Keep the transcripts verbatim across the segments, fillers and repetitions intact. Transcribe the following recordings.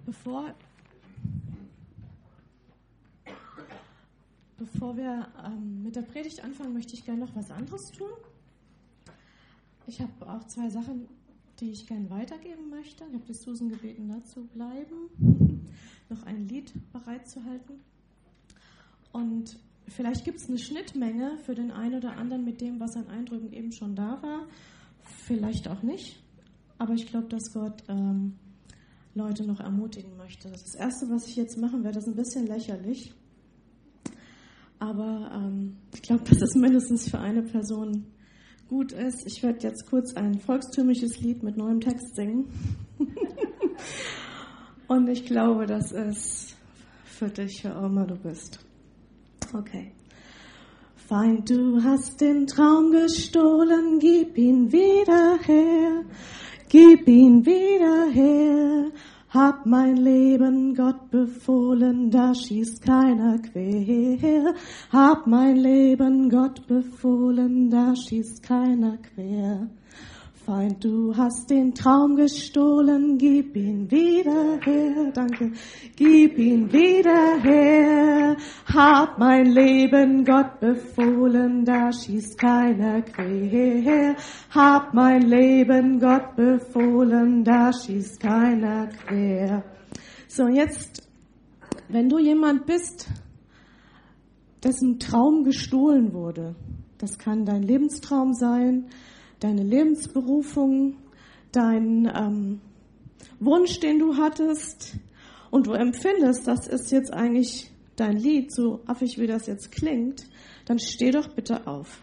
Bevor, bevor wir ähm, mit der Predigt anfangen, möchte ich gerne noch was anderes tun. Ich habe auch zwei Sachen, die ich gerne weitergeben möchte. Ich habe die Susan gebeten, da zu bleiben, noch ein Lied bereitzuhalten. Und vielleicht gibt es eine Schnittmenge für den einen oder anderen mit dem, was an Eindrücken eben schon da war. Vielleicht auch nicht. Aber ich glaube, dass Gott ähm, Leute noch ermutigen möchte. Das Erste, was ich jetzt machen werde, ist ein bisschen lächerlich. Aber ähm, ich glaube, dass es mindestens für eine Person gut ist. Ich werde jetzt kurz ein volkstümliches Lied mit neuem Text singen. Und ich glaube, das ist für dich, wer auch immer du bist. Okay. Feind, du hast den Traum gestohlen, gib ihn wieder her. Gib ihn wieder her, hab mein Leben Gott befohlen, da schießt keiner quer. Hab mein Leben Gott befohlen, da schießt keiner quer. Feind, du hast den Traum gestohlen, gib ihn wieder her, danke, gib ihn wieder her. Hab mein Leben Gott befohlen, da schießt keiner quer. Hab mein Leben Gott befohlen, da schießt keiner quer. So, jetzt, wenn du jemand bist, dessen Traum gestohlen wurde, das kann dein Lebenstraum sein, deine Lebensberufung, dein ähm, Wunsch, den du hattest, und du empfindest, das ist jetzt eigentlich dein Lied, so affig wie das jetzt klingt, dann steh doch bitte auf.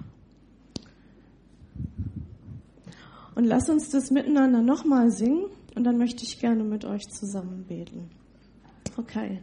Und lass uns das miteinander nochmal singen, und dann möchte ich gerne mit euch zusammen beten. Okay.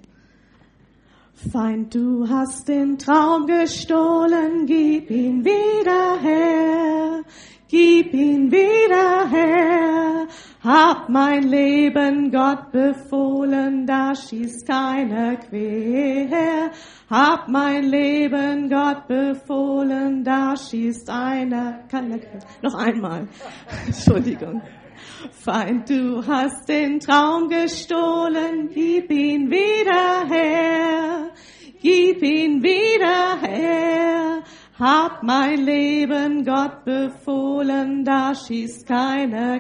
Feind, du hast den Traum gestohlen, gib ihn wieder her. Gib ihn wieder her, hab mein Leben Gott befohlen, da schießt keiner quer. Hab mein Leben Gott befohlen, da schießt einer, keiner quer. Noch einmal, Entschuldigung. Feind, du hast den Traum gestohlen, gib ihn wieder her, gib ihn wieder her. Hab mein Leben Gott befohlen, da schießt keiner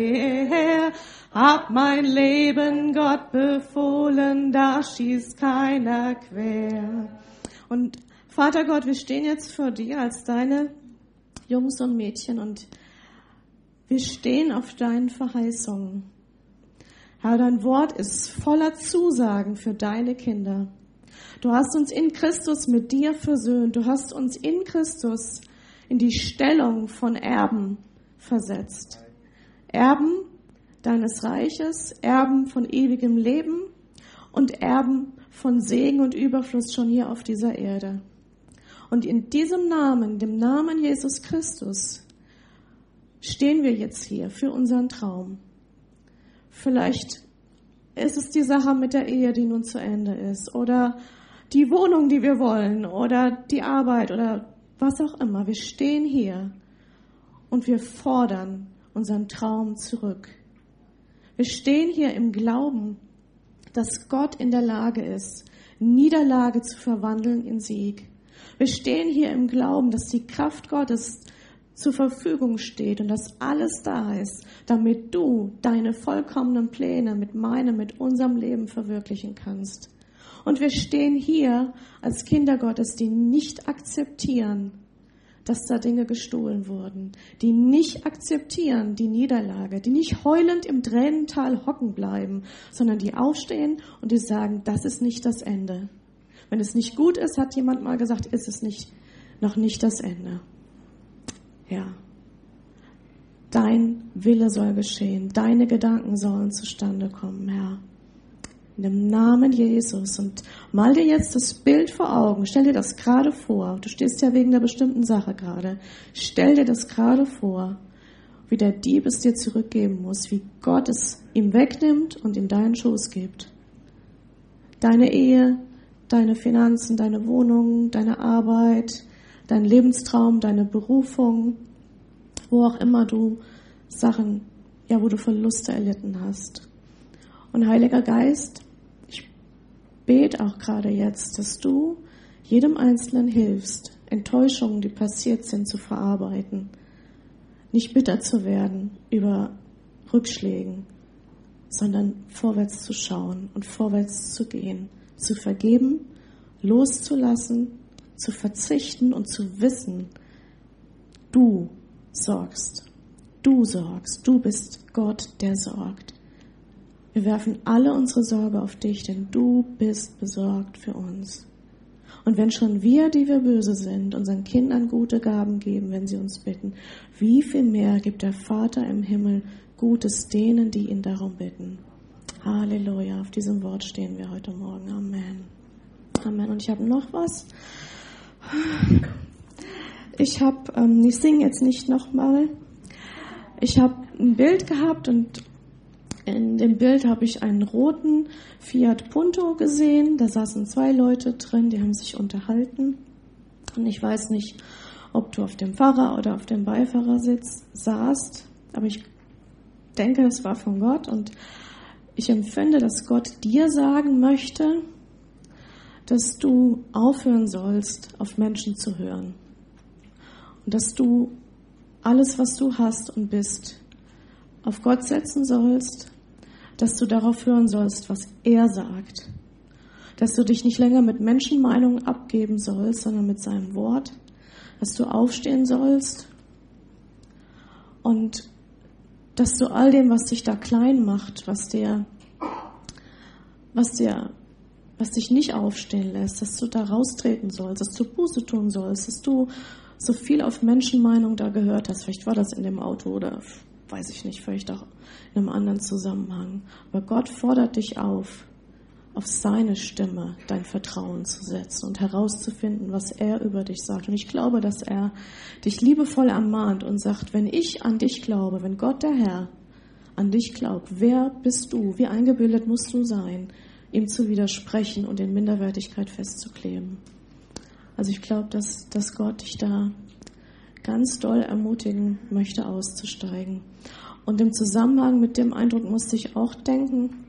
quer. Hab mein Leben Gott befohlen, da schießt keiner quer. Und Vater Gott, wir stehen jetzt vor dir als deine Jungs und Mädchen und wir stehen auf deinen Verheißungen. Herr, dein Wort ist voller Zusagen für deine Kinder. Du hast uns in Christus mit dir versöhnt. Du hast uns in Christus in die Stellung von Erben versetzt. Erben deines Reiches, Erben von ewigem Leben und Erben von Segen und Überfluss schon hier auf dieser Erde. Und in diesem Namen, dem Namen Jesus Christus, stehen wir jetzt hier für unseren Traum. Vielleicht ist es die Sache mit der Ehe, die nun zu Ende ist, oder die Wohnung, die wir wollen, oder die Arbeit, oder was auch immer. Wir stehen hier und wir fordern unseren Traum zurück. Wir stehen hier im Glauben, dass Gott in der Lage ist, Niederlage zu verwandeln in Sieg. Wir stehen hier im Glauben, dass die Kraft Gottes zur Verfügung steht und dass alles da ist, damit du deine vollkommenen Pläne mit meinem, mit unserem Leben verwirklichen kannst. Und wir stehen hier als Kinder Gottes, die nicht akzeptieren, dass da Dinge gestohlen wurden, die nicht akzeptieren die Niederlage, die nicht heulend im Tränental hocken bleiben, sondern die aufstehen und die sagen, das ist nicht das Ende. Wenn es nicht gut ist, hat jemand mal gesagt, ist es nicht, noch nicht das Ende. Ja. Dein Wille soll geschehen, deine Gedanken sollen zustande kommen, Herr. In dem Namen Jesus. Und mal dir jetzt das Bild vor Augen. Stell dir das gerade vor. Du stehst ja wegen einer bestimmten Sache gerade. Stell dir das gerade vor, wie der Dieb es dir zurückgeben muss, wie Gott es ihm wegnimmt und in deinen Schoß gibt. Deine Ehe, deine Finanzen, deine Wohnung, deine Arbeit, dein Lebenstraum, deine Berufung, wo auch immer du Sachen, ja, wo du Verluste erlitten hast. Und Heiliger Geist, ich bete auch gerade jetzt, dass du jedem Einzelnen hilfst, Enttäuschungen, die passiert sind, zu verarbeiten. Nicht bitter zu werden über Rückschlägen, sondern vorwärts zu schauen und vorwärts zu gehen, zu vergeben, loszulassen, zu verzichten und zu wissen, du sorgst, du sorgst, du bist Gott, der sorgt. Wir werfen alle unsere Sorge auf dich, denn du bist besorgt für uns. Und wenn schon wir, die wir böse sind, unseren Kindern gute Gaben geben, wenn sie uns bitten, wie viel mehr gibt der Vater im Himmel Gutes denen, die ihn darum bitten. Halleluja, auf diesem Wort stehen wir heute Morgen. Amen. Amen. Und ich habe noch was. Ich habe, ähm, ich singe jetzt nicht nochmal. Ich habe ein Bild gehabt und in dem Bild habe ich einen roten Fiat Punto gesehen. Da saßen zwei Leute drin, die haben sich unterhalten. Und ich weiß nicht, ob du auf dem Fahrer oder auf dem Beifahrersitz saßt, aber ich denke, es war von Gott. Und ich empfinde, dass Gott dir sagen möchte, dass du aufhören sollst, auf Menschen zu hören. Und dass du alles, was du hast und bist, auf Gott setzen sollst, dass du darauf hören sollst, was er sagt. Dass du dich nicht länger mit Menschenmeinungen abgeben sollst, sondern mit seinem Wort. Dass du aufstehen sollst und dass du all dem, was dich da klein macht, was dir, was dir, was dich nicht aufstehen lässt, dass du da raustreten sollst, dass du Buße tun sollst, dass du so viel auf Menschenmeinung da gehört hast. Vielleicht war das in dem Auto oder weiß ich nicht, vielleicht auch in einem anderen Zusammenhang. Aber Gott fordert dich auf, auf seine Stimme dein Vertrauen zu setzen und herauszufinden, was er über dich sagt. Und ich glaube, dass er dich liebevoll ermahnt und sagt, wenn ich an dich glaube, wenn Gott der Herr an dich glaubt, wer bist du? Wie eingebildet musst du sein, ihm zu widersprechen und in Minderwertigkeit festzukleben? Also ich glaube, dass, dass Gott dich da ganz doll ermutigen möchte, auszusteigen. Und im Zusammenhang mit dem Eindruck musste ich auch denken,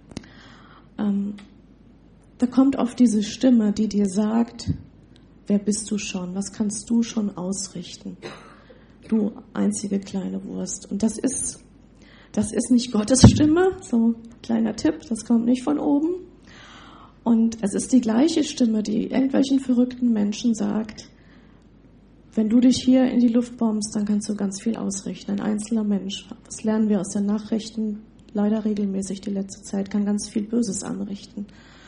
ähm, da kommt oft diese Stimme, die dir sagt, wer bist du schon, was kannst du schon ausrichten, du einzige kleine Wurst. Und das ist, das ist nicht Gottes Stimme, so kleiner Tipp, das kommt nicht von oben. Und es ist die gleiche Stimme, die irgendwelchen verrückten Menschen sagt, wenn du dich hier in die Luft bombst, dann kannst du ganz viel ausrichten. Ein einzelner Mensch, das lernen wir aus den Nachrichten leider regelmäßig die letzte Zeit, kann ganz viel Böses anrichten.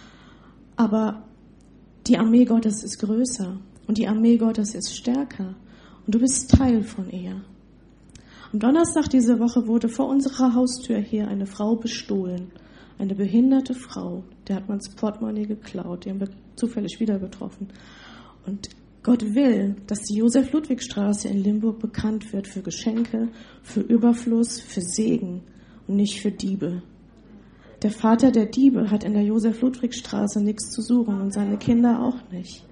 Aber die Armee Gottes ist größer und die Armee Gottes ist stärker und du bist Teil von ihr. Am Donnerstag diese Woche wurde vor unserer Haustür hier eine Frau bestohlen, eine behinderte Frau, der hat man das Portemonnaie geklaut, die haben wir zufällig wieder getroffen. Und Gott will, dass die Josef-Ludwig-Straße in Limburg bekannt wird für Geschenke, für Überfluss, für Segen und nicht für Diebe. Der Vater der Diebe hat in der Josef-Ludwig-Straße nichts zu suchen und seine Kinder auch nicht.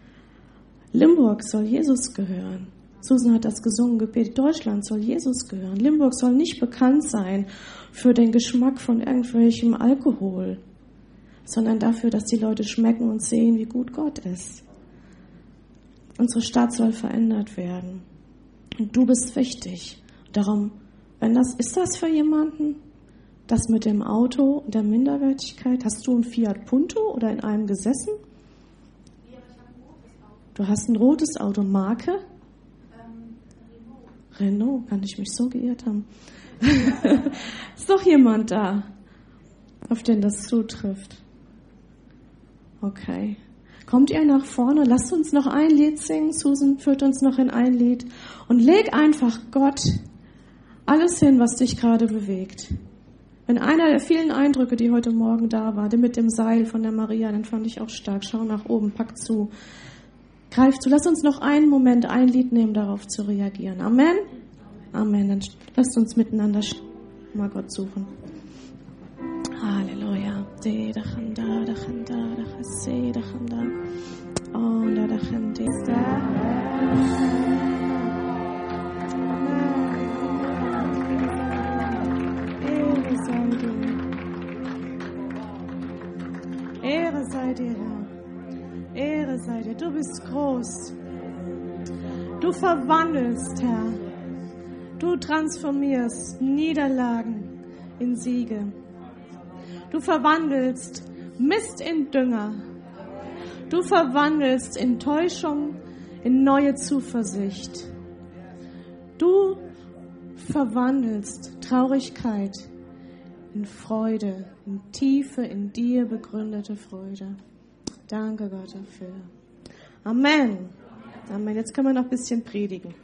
Limburg soll Jesus gehören. Susan hat das gesungen, gebetet. Deutschland soll Jesus gehören. Limburg soll nicht bekannt sein für den Geschmack von irgendwelchem Alkohol, sondern dafür, dass die Leute schmecken und sehen, wie gut Gott ist. Unsere Stadt soll verändert werden. Und du bist wichtig. Darum, wenn das, ist das für jemanden? Das mit dem Auto und der Minderwertigkeit? Hast du ein Fiat Punto oder in einem gesessen? Ja, ich habe ein rotes Auto. Du hast ein rotes Auto. Marke? Ähm, Renault. Renault, kann ich mich so geirrt haben. Ist doch jemand da, auf den das zutrifft. Okay. Kommt ihr nach vorne? Lasst uns noch ein Lied singen. Susan führt uns noch in ein Lied. Und leg einfach Gott alles hin, was dich gerade bewegt. Wenn einer der vielen Eindrücke, die heute Morgen da war, der mit dem Seil von der Maria, den fand ich auch stark. Schau nach oben, pack zu, greif zu. Lass uns noch einen Moment, ein Lied nehmen, darauf zu reagieren. Amen? Amen. Dann lasst uns miteinander mal Gott suchen. Halleluja. De da khanda da khanda da khase da khanda. Oh, da da khande Ehre sei dir, Herr. Ehre sei dir. Du bist groß. Du verwandelst, Herr. Du transformierst Niederlagen in Siege. Du verwandelst Mist in Dünger. Du verwandelst Enttäuschung in neue Zuversicht. Du verwandelst Traurigkeit in Freude, in tiefe, in dir begründete Freude. Danke Gott dafür. Amen. Amen. Jetzt können wir noch ein bisschen predigen.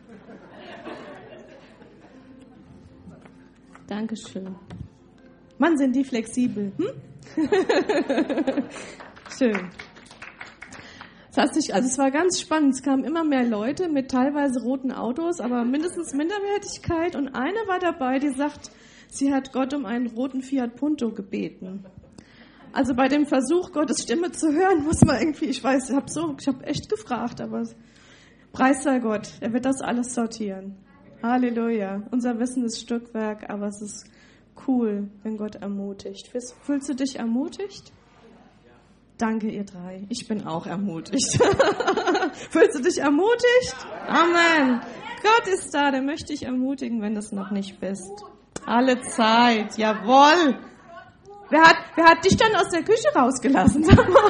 Dankeschön. Mann, sind die flexibel. Hm? Schön. Das hat sich, also es war ganz spannend. Es kamen immer mehr Leute mit teilweise roten Autos, aber mindestens Minderwertigkeit. Und eine war dabei, die sagt, sie hat Gott um einen roten Fiat Punto gebeten. Also bei dem Versuch, Gottes Stimme zu hören, muss man irgendwie, ich weiß, ich habe so, ich habe echt gefragt, aber Preis sei Gott, er wird das alles sortieren. Halleluja. Unser Wissen ist Stückwerk, aber es ist cool, wenn Gott ermutigt. Fühlst du dich ermutigt? Danke, ihr drei. Ich bin auch ermutigt. Fühlst du dich ermutigt? Amen. Gott ist da, der möchte dich ermutigen, wenn du es noch nicht bist. Alle Zeit. Jawohl. Wer hat, wer hat dich dann aus der Küche rausgelassen?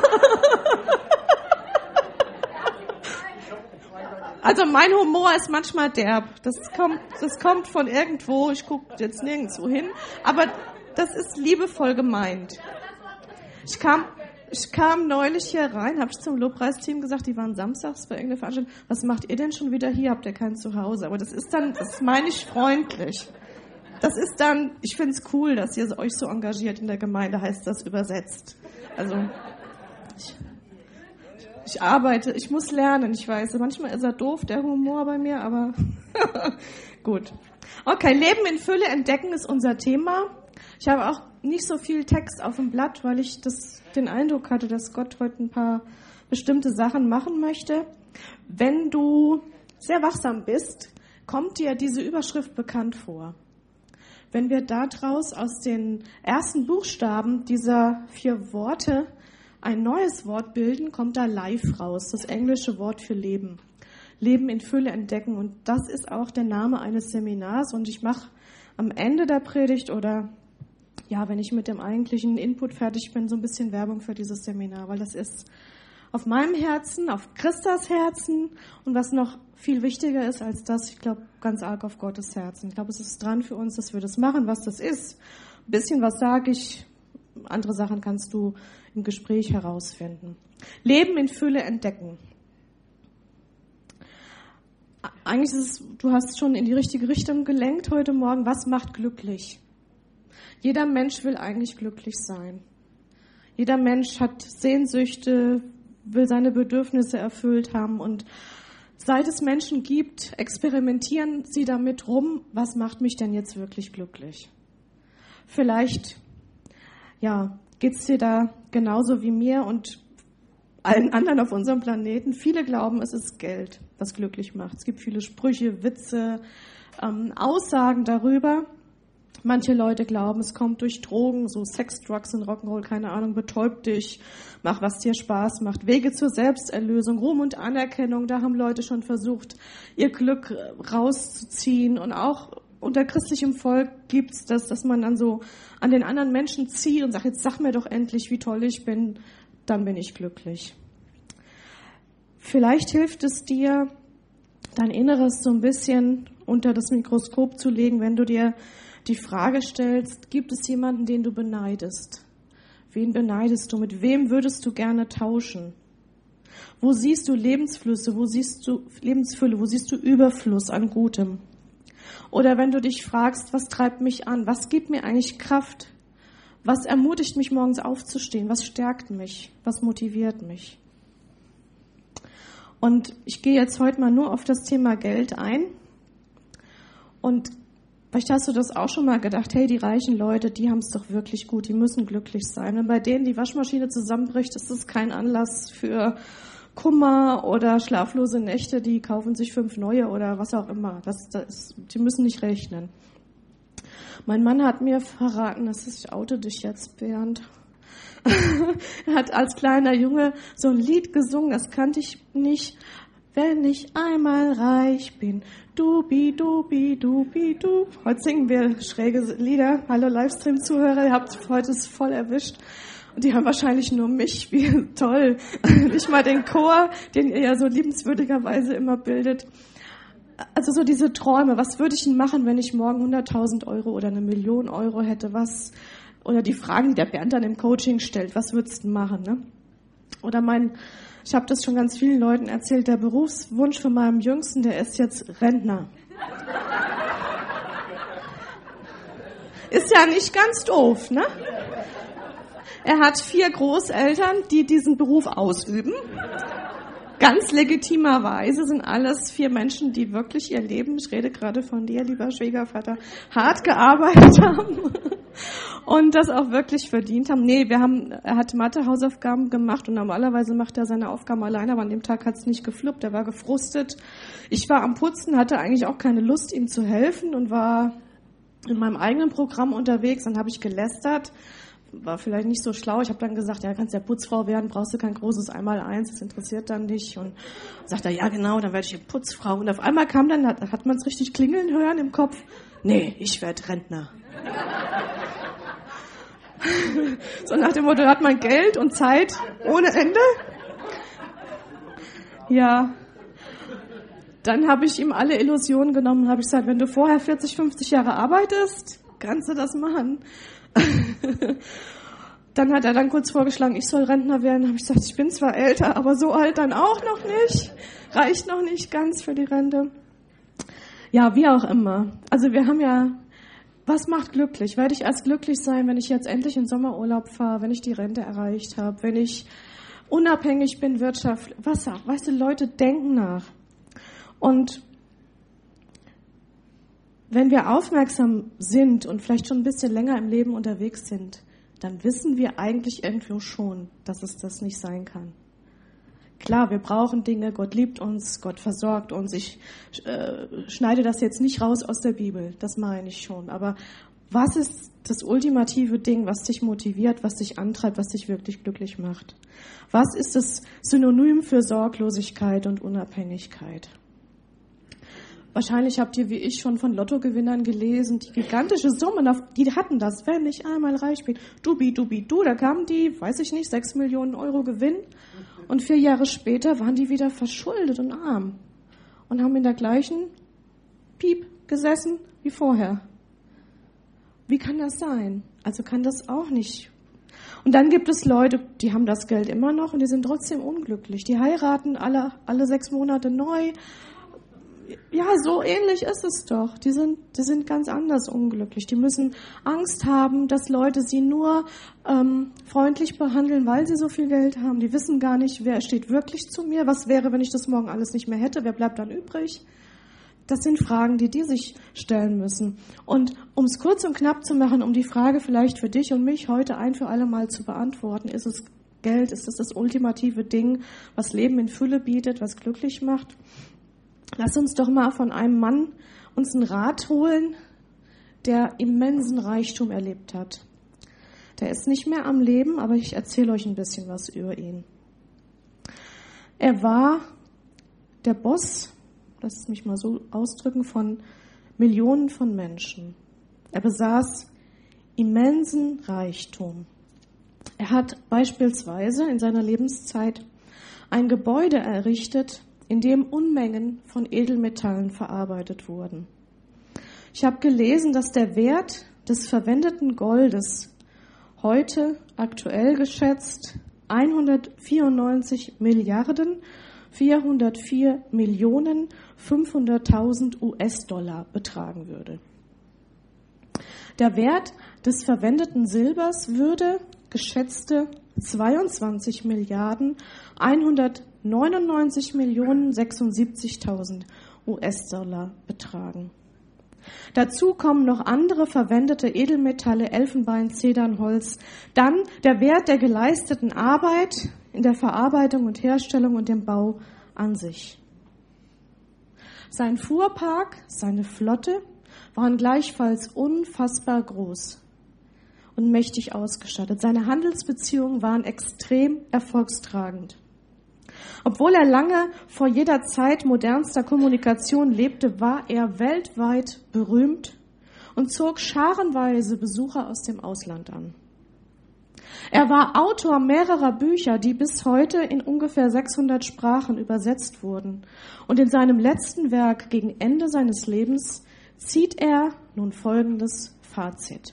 Also mein Humor ist manchmal derb. Das kommt, das kommt von irgendwo. Ich gucke jetzt nirgendwo hin. Aber das ist liebevoll gemeint. Ich kam, ich kam neulich hier rein, habe ich zum Lobpreisteam gesagt, die waren samstags bei irgendeiner Veranstaltung. Was macht ihr denn schon wieder hier? Habt ihr kein Zuhause? Aber das ist dann, das meine ich freundlich. Das ist dann, ich finde es cool, dass ihr euch so engagiert in der Gemeinde, heißt das übersetzt. Also ich, ich arbeite, ich muss lernen, ich weiß. Manchmal ist er doof, der Humor bei mir, aber gut. Okay, Leben in Fülle entdecken ist unser Thema. Ich habe auch nicht so viel Text auf dem Blatt, weil ich das, den Eindruck hatte, dass Gott heute ein paar bestimmte Sachen machen möchte. Wenn du sehr wachsam bist, kommt dir diese Überschrift bekannt vor. Wenn wir daraus aus den ersten Buchstaben dieser vier Worte ein neues Wort bilden, kommt da Life raus, das englische Wort für Leben. Leben in Fülle entdecken. Und das ist auch der Name eines Seminars. Und ich mache am Ende der Predigt oder ja, wenn ich mit dem eigentlichen Input fertig bin, so ein bisschen Werbung für dieses Seminar, weil das ist auf meinem Herzen, auf Christas Herzen und was noch viel wichtiger ist als das, ich glaube, ganz arg auf Gottes Herzen. Ich glaube, es ist dran für uns, dass wir das machen, was das ist. Ein bisschen was sage ich, andere Sachen kannst du im Gespräch herausfinden. Leben in Fülle entdecken. Eigentlich ist es, du hast schon in die richtige Richtung gelenkt heute Morgen. Was macht glücklich? Jeder Mensch will eigentlich glücklich sein. Jeder Mensch hat Sehnsüchte, will seine Bedürfnisse erfüllt haben. Und seit es Menschen gibt, experimentieren sie damit rum, was macht mich denn jetzt wirklich glücklich? Vielleicht, ja, geht's dir da genauso wie mir und allen anderen auf unserem Planeten. Viele glauben, es ist Geld, was glücklich macht. Es gibt viele Sprüche, Witze, ähm, Aussagen darüber. Manche Leute glauben, es kommt durch Drogen, so Sex, Drugs und Rock'n'Roll, keine Ahnung, betäub dich, mach, was dir Spaß macht. Wege zur Selbsterlösung, Ruhm und Anerkennung, da haben Leute schon versucht, ihr Glück rauszuziehen. Und auch unter christlichem Volk gibt's das, dass man dann so an den anderen Menschen zieht und sagt, jetzt sag mir doch endlich, wie toll ich bin, dann bin ich glücklich. Vielleicht hilft es dir, dein Inneres so ein bisschen unter das Mikroskop zu legen, wenn du dir die Frage stellst, gibt es jemanden, den du beneidest? Wen beneidest du? Mit wem würdest du gerne tauschen? Wo siehst du Lebensflüsse? Wo siehst du Lebensfülle? Wo siehst du Überfluss an Gutem? Oder wenn du dich fragst, was treibt mich an? Was gibt mir eigentlich Kraft? Was ermutigt mich, morgens aufzustehen? Was stärkt mich? Was motiviert mich? Und ich gehe jetzt heute mal nur auf das Thema Geld ein. Und vielleicht hast du das auch schon mal gedacht, hey, die reichen Leute, die haben es doch wirklich gut, die müssen glücklich sein. Wenn bei denen die Waschmaschine zusammenbricht, ist das kein Anlass für Kummer oder schlaflose Nächte, die kaufen sich fünf neue oder was auch immer. Das, das, die müssen nicht rechnen. Mein Mann hat mir verraten, das ist, ich oute dich jetzt, Bernd, Er hat als kleiner Junge so ein Lied gesungen, das kannte ich nicht. Wenn ich einmal reich bin, dubi, dubi, dubi, du. Heute singen wir schräge Lieder. Hallo Livestream-Zuhörer, ihr habt heute es voll erwischt. Und die haben wahrscheinlich nur mich, wie toll. Nicht mal den Chor, den ihr ja so liebenswürdigerweise immer bildet. Also so diese Träume, was würde ich denn machen, wenn ich morgen hunderttausend Euro oder eine Million Euro hätte, was, oder die Fragen, die der Bernd dann im Coaching stellt, was würdest du machen, ne? Oder mein, ich habe das schon ganz vielen Leuten erzählt, der Berufswunsch von meinem Jüngsten, der ist jetzt Rentner. Ist ja nicht ganz doof, ne? Er hat vier Großeltern, die diesen Beruf ausüben. Ganz legitimerweise sind alles vier Menschen, die wirklich ihr Leben, ich rede gerade von dir, lieber Schwiegervater, hart gearbeitet haben und das auch wirklich verdient haben. Nee, wir haben, er hat Mathe-Hausaufgaben gemacht und normalerweise macht er seine Aufgaben alleine, aber an dem Tag hat es nicht gefluppt, er war gefrustet. Ich war am Putzen, hatte eigentlich auch keine Lust, ihm zu helfen und war in meinem eigenen Programm unterwegs, dann habe ich gelästert. War vielleicht nicht so schlau. Ich habe dann gesagt, ja, kannst ja Putzfrau werden, brauchst du kein großes Einmaleins, das interessiert dann nicht. Und sagt er, ja genau, dann werde ich Putzfrau. Und auf einmal kam dann, hat, hat man es richtig klingeln hören im Kopf, nee, ich werde Rentner. So nach dem Motto, hat man Geld und Zeit ohne Ende. Ja. Dann habe ich ihm alle Illusionen genommen und habe gesagt, wenn du vorher vierzig, fünfzig Jahre arbeitest, kannst du das machen. Dann hat er dann kurz vorgeschlagen, ich soll Rentner werden. Habe ich gesagt, ich bin zwar älter, aber so alt dann auch noch nicht. Reicht noch nicht ganz für die Rente. Ja, wie auch immer. Also wir haben ja, was macht glücklich? Werde ich erst glücklich sein, wenn ich jetzt endlich in Sommerurlaub fahre, wenn ich die Rente erreicht habe, wenn ich unabhängig bin wirtschaftlich. Was, weißt du, Leute denken nach. Und wenn wir aufmerksam sind und vielleicht schon ein bisschen länger im Leben unterwegs sind, dann wissen wir eigentlich irgendwo schon, dass es das nicht sein kann. Klar, wir brauchen Dinge, Gott liebt uns, Gott versorgt uns. Ich äh, schneide das jetzt nicht raus aus der Bibel, das meine ich schon. Aber was ist das ultimative Ding, was dich motiviert, was dich antreibt, was dich wirklich glücklich macht? Was ist das Synonym für Sorglosigkeit und Unabhängigkeit? Wahrscheinlich habt ihr wie ich schon von Lottogewinnern gelesen, die gigantische Summen, die hatten das, wenn ich einmal reich bin. Dubi, dubi, du, da kamen die, weiß ich nicht, sechs Millionen Euro Gewinn und vier Jahre später waren die wieder verschuldet und arm und haben in der gleichen Piep gesessen wie vorher. Wie kann das sein? Also kann das auch nicht. Und dann gibt es Leute, die haben das Geld immer noch und die sind trotzdem unglücklich. Die heiraten alle, alle sechs Monate neu. Ja, so ähnlich ist es doch. Die sind, die sind ganz anders unglücklich. Die müssen Angst haben, dass Leute sie nur ähm, freundlich behandeln, weil sie so viel Geld haben. Die wissen gar nicht, wer steht wirklich zu mir. Was wäre, wenn ich das morgen alles nicht mehr hätte? Wer bleibt dann übrig? Das sind Fragen, die die sich stellen müssen. Und um es kurz und knapp zu machen, um die Frage vielleicht für dich und mich heute ein für alle Mal zu beantworten, ist es Geld, ist es das ultimative Ding, was Leben in Fülle bietet, was glücklich macht? Lass uns doch mal von einem Mann uns einen Rat holen, der immensen Reichtum erlebt hat. Der ist nicht mehr am Leben, aber ich erzähle euch ein bisschen was über ihn. Er war der Boss, lass mich mal so ausdrücken, von Millionen von Menschen. Er besaß immensen Reichtum. Er hat beispielsweise in seiner Lebenszeit ein Gebäude errichtet, in dem Unmengen von Edelmetallen verarbeitet wurden. Ich habe gelesen, dass der Wert des verwendeten Goldes heute aktuell geschätzt hundertvierundneunzig Milliarden vierhundertvier Millionen fünfhunderttausend U S-Dollar betragen würde. Der Wert des verwendeten Silbers würde geschätzte zweiundzwanzig Milliarden hundertneunundneunzig Millionen sechsundsiebzigtausend U S-Dollar betragen. Dazu kommen noch andere verwendete Edelmetalle, Elfenbein, Zedern, Holz. Dann der Wert der geleisteten Arbeit in der Verarbeitung und Herstellung und dem Bau an sich. Sein Fuhrpark, seine Flotte waren gleichfalls unfassbar groß. und mächtig ausgestattet. Seine Handelsbeziehungen waren extrem erfolgstragend. Obwohl er lange vor jeder Zeit modernster Kommunikation lebte, war er weltweit berühmt und zog scharenweise Besucher aus dem Ausland an. Er war Autor mehrerer Bücher, die bis heute in ungefähr sechshundert Sprachen übersetzt wurden. Und in seinem letzten Werk gegen Ende seines Lebens zieht er nun folgendes Fazit.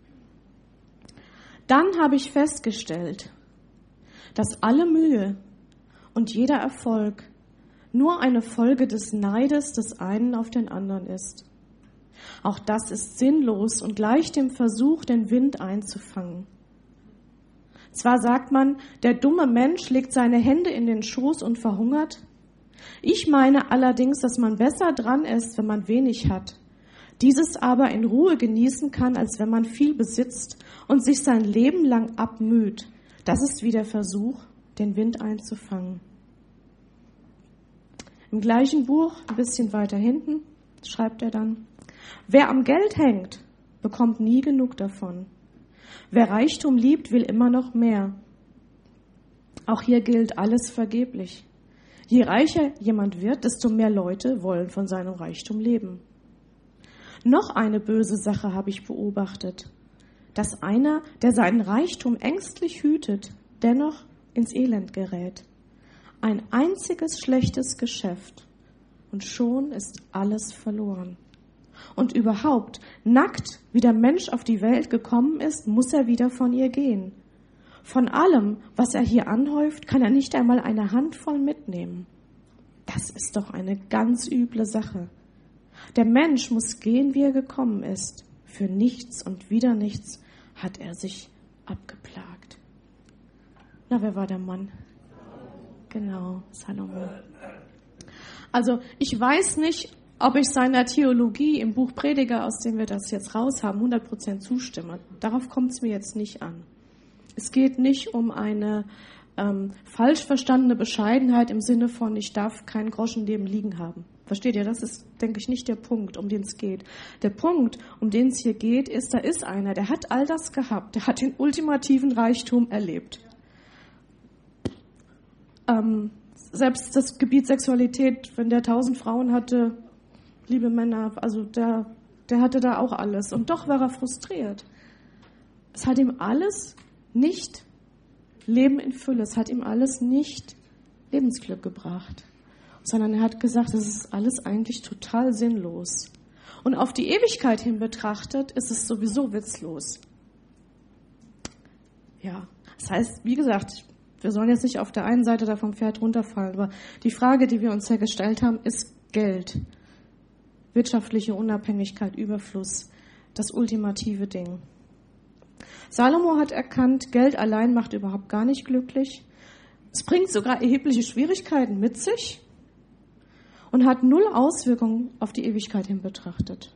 Dann habe ich festgestellt, dass alle Mühe und jeder Erfolg nur eine Folge des Neides des einen auf den anderen ist. Auch das ist sinnlos und gleich dem Versuch, den Wind einzufangen. Zwar sagt man, der dumme Mensch legt seine Hände in den Schoß und verhungert. Ich meine allerdings, dass man besser dran ist, wenn man wenig hat. Dieses aber in Ruhe genießen kann, als wenn man viel besitzt und sich sein Leben lang abmüht. Das ist wie der Versuch, den Wind einzufangen. Im gleichen Buch, ein bisschen weiter hinten, schreibt er dann, wer am Geld hängt, bekommt nie genug davon. Wer Reichtum liebt, will immer noch mehr. Auch hier gilt alles vergeblich. Je reicher jemand wird, desto mehr Leute wollen von seinem Reichtum leben. Noch eine böse Sache habe ich beobachtet, dass einer, der seinen Reichtum ängstlich hütet, dennoch ins Elend gerät. Ein einziges schlechtes Geschäft und schon ist alles verloren. Und überhaupt, nackt wie der Mensch auf die Welt gekommen ist, muss er wieder von ihr gehen. Von allem, was er hier anhäuft, kann er nicht einmal eine Handvoll mitnehmen. Das ist doch eine ganz üble Sache. Der Mensch muss gehen, wie er gekommen ist. Für nichts und wieder nichts hat er sich abgeplagt. Na, wer war der Mann? Genau, Salomo. Also, ich weiß nicht, ob ich seiner Theologie im Buch Prediger, aus dem wir das jetzt raus haben, hundert Prozent zustimme. Darauf kommt es mir jetzt nicht an. Es geht nicht um eine ähm, falsch verstandene Bescheidenheit im Sinne von, ich darf keinen Groschen neben liegen haben. Versteht ihr? Das ist, denke ich, nicht der Punkt, um den es geht. Der Punkt, um den es hier geht, ist, da ist einer, der hat all das gehabt, der hat den ultimativen Reichtum erlebt. Ähm, selbst das Gebiet Sexualität, wenn der tausend Frauen hatte, liebe Männer, also der, der hatte da auch alles. Und doch war er frustriert. Es hat ihm alles nicht Leben in Fülle, es hat ihm alles nicht Lebensglück gebracht. Sondern er hat gesagt, das ist alles eigentlich total sinnlos. Und auf die Ewigkeit hin betrachtet, ist es sowieso witzlos. Ja, das heißt, wie gesagt, wir sollen jetzt nicht auf der einen Seite da vom Pferd runterfallen, aber die Frage, die wir uns ja gestellt haben, ist Geld. Wirtschaftliche Unabhängigkeit, Überfluss, das ultimative Ding. Salomo hat erkannt, Geld allein macht überhaupt gar nicht glücklich. Es bringt sogar erhebliche Schwierigkeiten mit sich und hat null Auswirkungen auf die Ewigkeit hin betrachtet.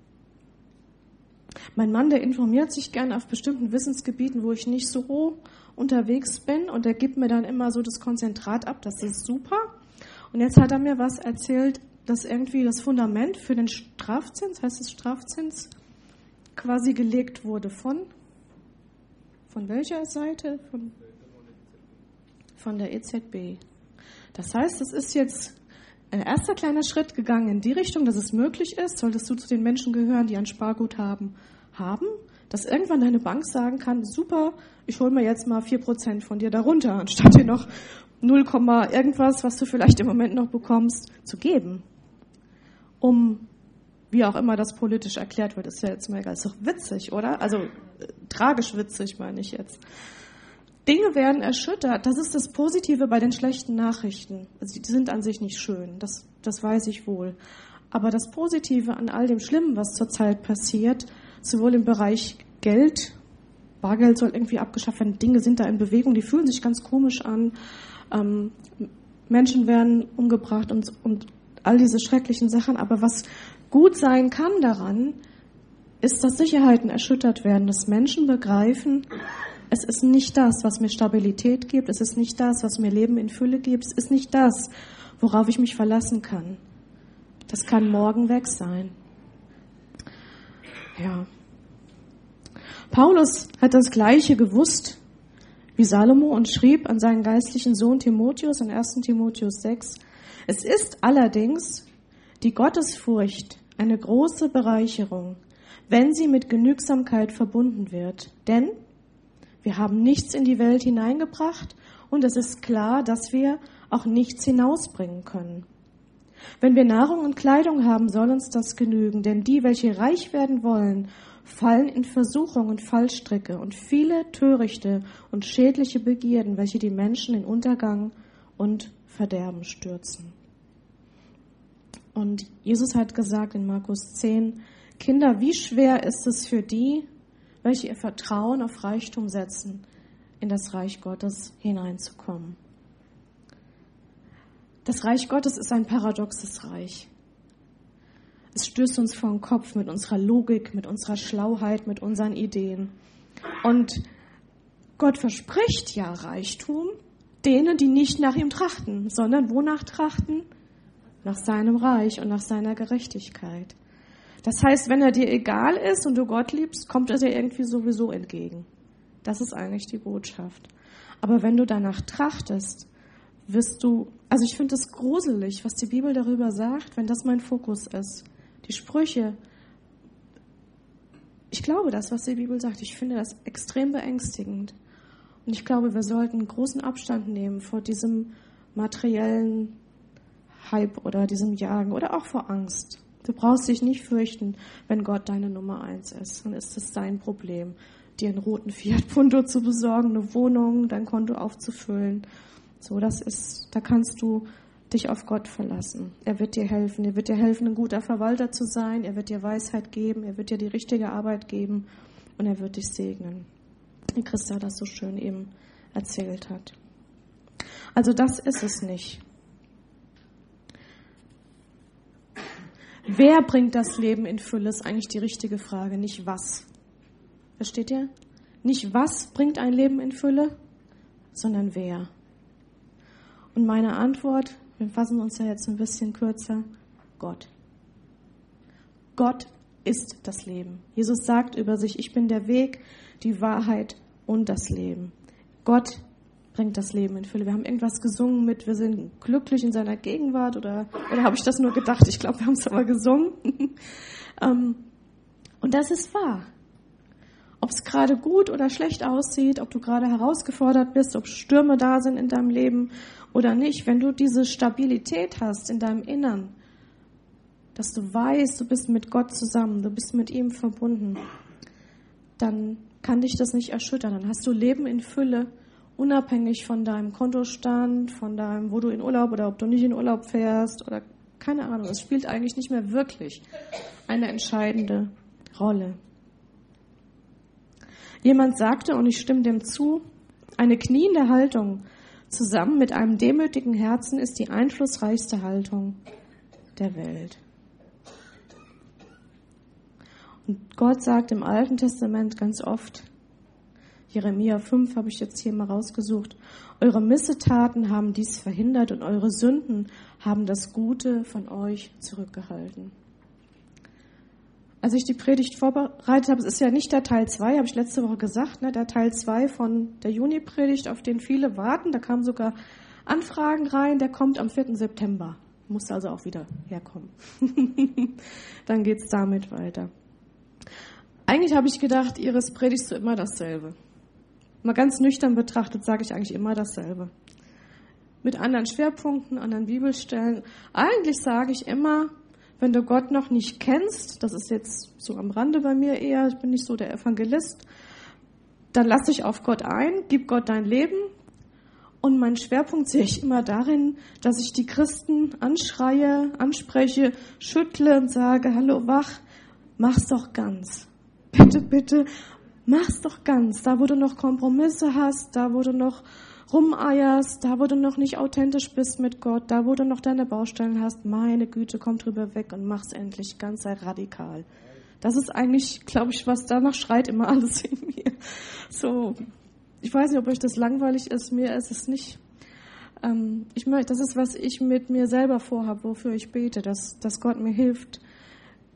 Mein Mann, der informiert sich gerne auf bestimmten Wissensgebieten, wo ich nicht so unterwegs bin, und der gibt mir dann immer so das Konzentrat ab, das ist super. Und jetzt hat er mir was erzählt, dass irgendwie das Fundament für den Strafzins, heißt es Strafzins, quasi gelegt wurde von, von welcher Seite? Von, von der E Z B. Das heißt, es ist jetzt ein erster kleiner Schritt gegangen in die Richtung, dass es möglich ist, solltest du zu den Menschen gehören, die ein Sparguthaben haben, dass irgendwann deine Bank sagen kann, super, ich hole mir jetzt mal vier Prozent von dir darunter, anstatt dir noch null, irgendwas, was du vielleicht im Moment noch bekommst, zu geben. Um, wie auch immer das politisch erklärt wird, ist ja jetzt mal egal, ist doch witzig, oder? Also äh, tragisch witzig, meine ich jetzt. Dinge werden erschüttert, das ist das Positive bei den schlechten Nachrichten. Also die sind an sich nicht schön, das, das weiß ich wohl. Aber das Positive an all dem Schlimmen, was zurzeit passiert, sowohl im Bereich Geld, Bargeld soll irgendwie abgeschafft werden, Dinge sind da in Bewegung, die fühlen sich ganz komisch an, ähm, Menschen werden umgebracht und, und all diese schrecklichen Sachen. Aber was gut sein kann daran, ist, dass Sicherheiten erschüttert werden, dass Menschen begreifen, es ist nicht das, was mir Stabilität gibt, es ist nicht das, was mir Leben in Fülle gibt, es ist nicht das, worauf ich mich verlassen kann. Das kann morgen weg sein. Ja. Paulus hat das Gleiche gewusst wie Salomo und schrieb an seinen geistlichen Sohn Timotheus in erster Timotheus sechs, es ist allerdings die Gottesfurcht eine große Bereicherung, wenn sie mit Genügsamkeit verbunden wird. Denn wir haben nichts in die Welt hineingebracht und es ist klar, dass wir auch nichts hinausbringen können. Wenn wir Nahrung und Kleidung haben, soll uns das genügen, denn die, welche reich werden wollen, fallen in Versuchung und Fallstricke und viele törichte und schädliche Begierden, welche die Menschen in Untergang und Verderben stürzen. Und Jesus hat gesagt in Markus zehn, Kinder, wie schwer ist es für die, welche ihr Vertrauen auf Reichtum setzen, in das Reich Gottes hineinzukommen. Das Reich Gottes ist ein paradoxes Reich. Es stößt uns vor den Kopf mit unserer Logik, mit unserer Schlauheit, mit unseren Ideen. Und Gott verspricht ja Reichtum denen, die nicht nach ihm trachten, sondern wonach trachten? Nach seinem Reich und nach seiner Gerechtigkeit. Das heißt, wenn er dir egal ist und du Gott liebst, kommt er dir irgendwie sowieso entgegen. Das ist eigentlich die Botschaft. Aber wenn du danach trachtest, wirst du, also ich finde es gruselig, was die Bibel darüber sagt, wenn das mein Fokus ist. Die Sprüche, ich glaube das, was die Bibel sagt, ich finde das extrem beängstigend. Und ich glaube, wir sollten großen Abstand nehmen vor diesem materiellen Hype oder diesem Jagen oder auch vor Angst. Du brauchst dich nicht fürchten, wenn Gott deine Nummer eins ist. Dann ist es dein Problem, dir einen roten Fiat Punto zu besorgen, eine Wohnung, dein Konto aufzufüllen. So, das ist, da kannst du dich auf Gott verlassen. Er wird dir helfen. Er wird dir helfen, ein guter Verwalter zu sein. Er wird dir Weisheit geben. Er wird dir die richtige Arbeit geben. Und er wird dich segnen. Wie Christa das so schön eben erzählt hat. Also das ist es nicht. Wer bringt das Leben in Fülle, ist eigentlich die richtige Frage, nicht was. Versteht ihr? Nicht was bringt ein Leben in Fülle, sondern wer. Und meine Antwort, wir fassen uns ja jetzt ein bisschen kürzer, Gott. Gott ist das Leben. Jesus sagt über sich, ich bin der Weg, die Wahrheit und das Leben. Gott bringt das Leben in Fülle. Wir haben irgendwas gesungen mit, wir sind glücklich in seiner Gegenwart, oder, oder habe ich das nur gedacht? Ich glaube, wir haben es aber gesungen. Und das ist wahr. Ob es gerade gut oder schlecht aussieht, ob du gerade herausgefordert bist, ob Stürme da sind in deinem Leben oder nicht, wenn du diese Stabilität hast in deinem Innern, dass du weißt, du bist mit Gott zusammen, du bist mit ihm verbunden, dann kann dich das nicht erschüttern. Dann hast du Leben in Fülle, unabhängig von deinem Kontostand, von deinem, wo du in Urlaub oder ob du nicht in Urlaub fährst oder keine Ahnung. Es spielt eigentlich nicht mehr wirklich eine entscheidende Rolle. Jemand sagte, und ich stimme dem zu, eine kniende Haltung zusammen mit einem demütigen Herzen ist die einflussreichste Haltung der Welt. Und Gott sagt im Alten Testament ganz oft, Jeremia fünf habe ich jetzt hier mal rausgesucht, eure Missetaten haben dies verhindert und eure Sünden haben das Gute von euch zurückgehalten. Als ich die Predigt vorbereitet habe, es ist ja nicht der Teil zwei, habe ich letzte Woche gesagt, ne, der Teil zwei von der Juni-Predigt, auf den viele warten, da kamen sogar Anfragen rein, der kommt am vierten September, muss also auch wieder herkommen. Dann geht's damit weiter. Eigentlich habe ich gedacht, Iris, predigst du immer dasselbe. Mal ganz nüchtern betrachtet sage ich eigentlich immer dasselbe. Mit anderen Schwerpunkten, anderen Bibelstellen. Eigentlich sage ich immer, wenn du Gott noch nicht kennst, das ist jetzt so am Rande bei mir eher, ich bin nicht so der Evangelist, dann lass dich auf Gott ein, gib Gott dein Leben. Und meinen Schwerpunkt sehe ich immer darin, dass ich die Christen anschreie, anspreche, schüttle und sage, hallo, wach, mach's doch ganz. Bitte, bitte, mach's doch ganz. Da, wo du noch Kompromisse hast, da, wo du noch rumeierst, da, wo du noch nicht authentisch bist mit Gott, da, wo du noch deine Baustellen hast, meine Güte, komm drüber weg und mach's endlich ganz, sei radikal. Das ist eigentlich, glaube ich, was danach schreit immer alles in mir. So, ich weiß nicht, ob euch das langweilig ist, mir ist es nicht. Ähm, ich möchte, das ist, was ich mit mir selber vorhabe, wofür ich bete, dass, dass Gott mir hilft,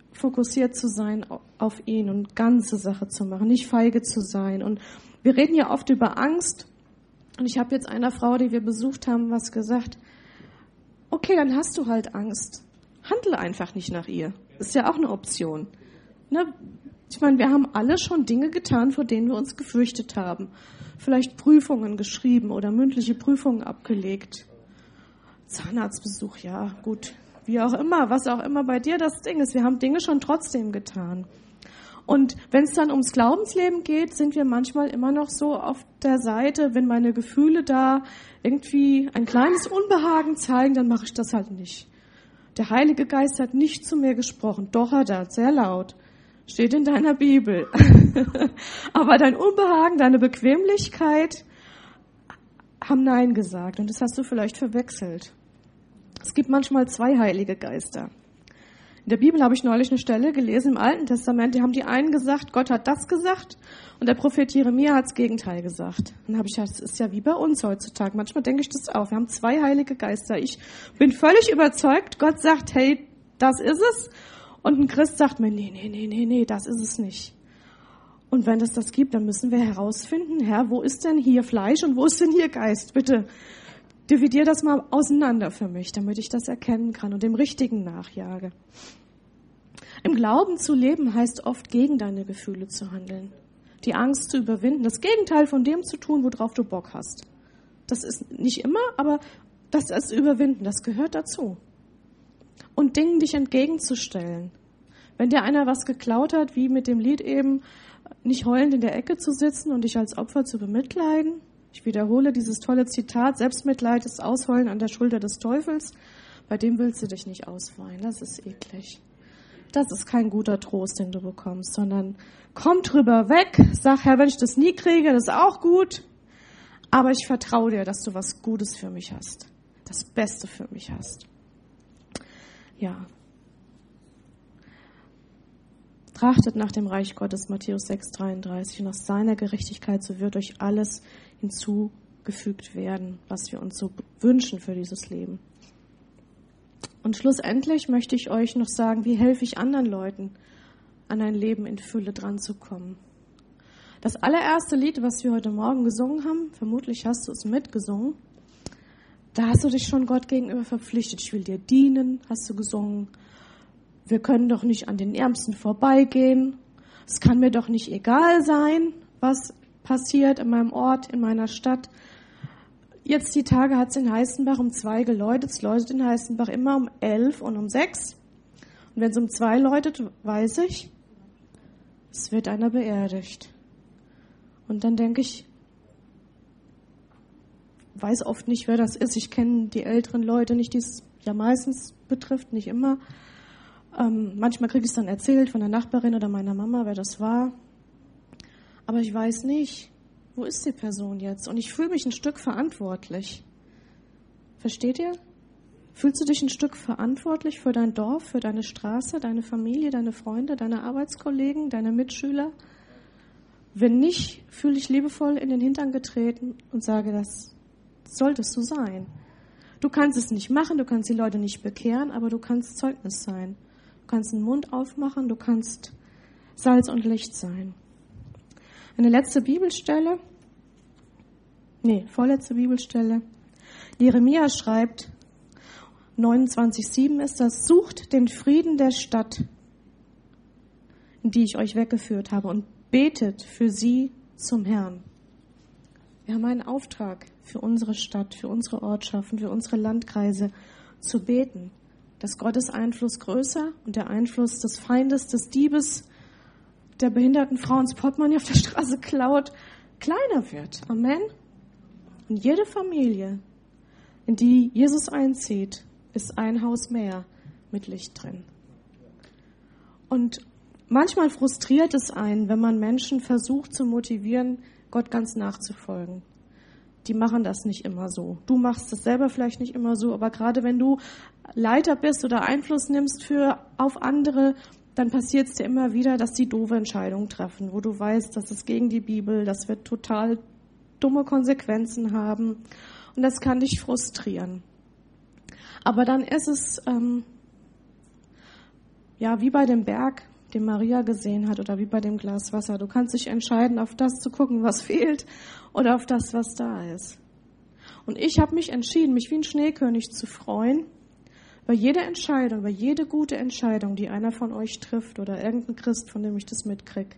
fokussiert zu sein auf ihn und ganze Sache zu machen, nicht feige zu sein. Und wir reden ja oft über Angst. Und ich habe jetzt einer Frau, die wir besucht haben, was gesagt. Okay, dann hast du halt Angst. Handle einfach nicht nach ihr. Ist ja auch eine Option. Ne? Ich meine, wir haben alle schon Dinge getan, vor denen wir uns gefürchtet haben. Vielleicht Prüfungen geschrieben oder mündliche Prüfungen abgelegt. Zahnarztbesuch, ja, gut. Wie auch immer, was auch immer bei dir das Ding ist. Wir haben Dinge schon trotzdem getan. Und wenn es dann ums Glaubensleben geht, sind wir manchmal immer noch so auf der Seite, wenn meine Gefühle da irgendwie ein kleines Unbehagen zeigen, dann mache ich das halt nicht. Der Heilige Geist hat nicht zu mir gesprochen. Doch hat er, sehr laut. Steht in deiner Bibel. Aber dein Unbehagen, deine Bequemlichkeit haben Nein gesagt. Und das hast du vielleicht verwechselt. Es gibt manchmal zwei Heilige Geister. In der Bibel habe ich neulich eine Stelle gelesen im Alten Testament, die haben die einen gesagt, Gott hat das gesagt und der Prophet Jeremia hat das Gegenteil gesagt. Dann habe ich gedacht, das ist ja wie bei uns heutzutage. Manchmal denke ich das auch. Wir haben zwei Heilige Geister. Ich bin völlig überzeugt, Gott sagt, hey, das ist es. Und ein Christ sagt mir, nee, nee, nee, nee, nee, das ist es nicht. Und wenn es das gibt, dann müssen wir herausfinden, Herr, wo ist denn hier Fleisch und wo ist denn hier Geist? Bitte dividier das mal auseinander für mich, damit ich das erkennen kann und dem Richtigen nachjage. Im Glauben zu leben heißt oft, gegen deine Gefühle zu handeln, die Angst zu überwinden, das Gegenteil von dem zu tun, worauf du Bock hast. Das ist nicht immer, aber das ist überwinden, das gehört dazu. Und Dingen dich entgegenzustellen. Wenn dir einer was geklaut hat, wie mit dem Lied eben, nicht heulend in der Ecke zu sitzen und dich als Opfer zu bemitleiden. Ich wiederhole dieses tolle Zitat, Selbstmitleid ist Ausheulen an der Schulter des Teufels. Bei dem willst du dich nicht ausweinen, das ist eklig. Das ist kein guter Trost, den du bekommst, sondern komm drüber weg, sag, Herr, wenn ich das nie kriege, das ist auch gut, aber ich vertraue dir, dass du was Gutes für mich hast, das Beste für mich hast. Ja. Trachtet nach dem Reich Gottes, Matthäus sechs dreiunddreißig, und aus seiner Gerechtigkeit, so wird euch alles hinzugefügt werden, was wir uns so wünschen für dieses Leben. Und schlussendlich möchte ich euch noch sagen, wie helfe ich anderen Leuten, an ein Leben in Fülle dran zu kommen. Das allererste Lied, was wir heute Morgen gesungen haben, vermutlich hast du es mitgesungen, da hast du dich schon Gott gegenüber verpflichtet. Ich will dir dienen, hast du gesungen. Wir können doch nicht an den Ärmsten vorbeigehen. Es kann mir doch nicht egal sein, was passiert in meinem Ort, in meiner Stadt. Jetzt die Tage hat es in Heißenbach um zwei geläutet. Es läutet in Heißenbach immer um elf und um sechs. Und wenn es um zwei läutet, weiß ich, es wird einer beerdigt. Und dann denke ich, weiß oft nicht, wer das ist. Ich kenne die älteren Leute nicht, die es ja meistens betrifft, nicht immer. Ähm, manchmal kriege ich es dann erzählt von der Nachbarin oder meiner Mama, wer das war. Aber ich weiß nicht, wo ist die Person jetzt? Und ich fühle mich ein Stück verantwortlich. Versteht ihr? Fühlst du dich ein Stück verantwortlich für dein Dorf, für deine Straße, deine Familie, deine Freunde, deine Arbeitskollegen, deine Mitschüler? Wenn nicht, fühle ich liebevoll in den Hintern getreten und sage, das solltest du sein. Du kannst es nicht machen, du kannst die Leute nicht bekehren, aber du kannst Zeugnis sein. Du kannst den Mund aufmachen, du kannst Salz und Licht sein. Eine letzte Bibelstelle, nee, vorletzte Bibelstelle. Jeremia schreibt, neunundzwanzig sieben ist das, sucht den Frieden der Stadt, in die ich euch weggeführt habe, und betet für sie zum Herrn. Wir haben einen Auftrag für unsere Stadt, für unsere Ortschaften, für unsere Landkreise zu beten, dass Gottes Einfluss größer und der Einfluss des Feindes, des Diebes, der behinderten Frau ins Portemonnaie auf der Straße klaut, kleiner wird. Amen. Und jede Familie, in die Jesus einzieht, ist ein Haus mehr mit Licht drin. Und manchmal frustriert es einen, wenn man Menschen versucht zu motivieren, Gott ganz nachzufolgen. Die machen das nicht immer so. Du machst es selber vielleicht nicht immer so, aber gerade wenn du Leiter bist oder Einfluss nimmst für, auf andere, dann passiert es dir immer wieder, dass die doofe Entscheidungen treffen, wo du weißt, das ist gegen die Bibel, das wird total dumme Konsequenzen haben und das kann dich frustrieren. Aber dann ist es, ähm, ja, wie bei dem Berg, den Maria gesehen hat, oder wie bei dem Glas Wasser. Du kannst dich entscheiden, auf das zu gucken, was fehlt, oder auf das, was da ist. Und ich habe mich entschieden, mich wie ein Schneekönig zu freuen, über jede Entscheidung, über jede gute Entscheidung, die einer von euch trifft, oder irgendein Christ, von dem ich das mitkriege.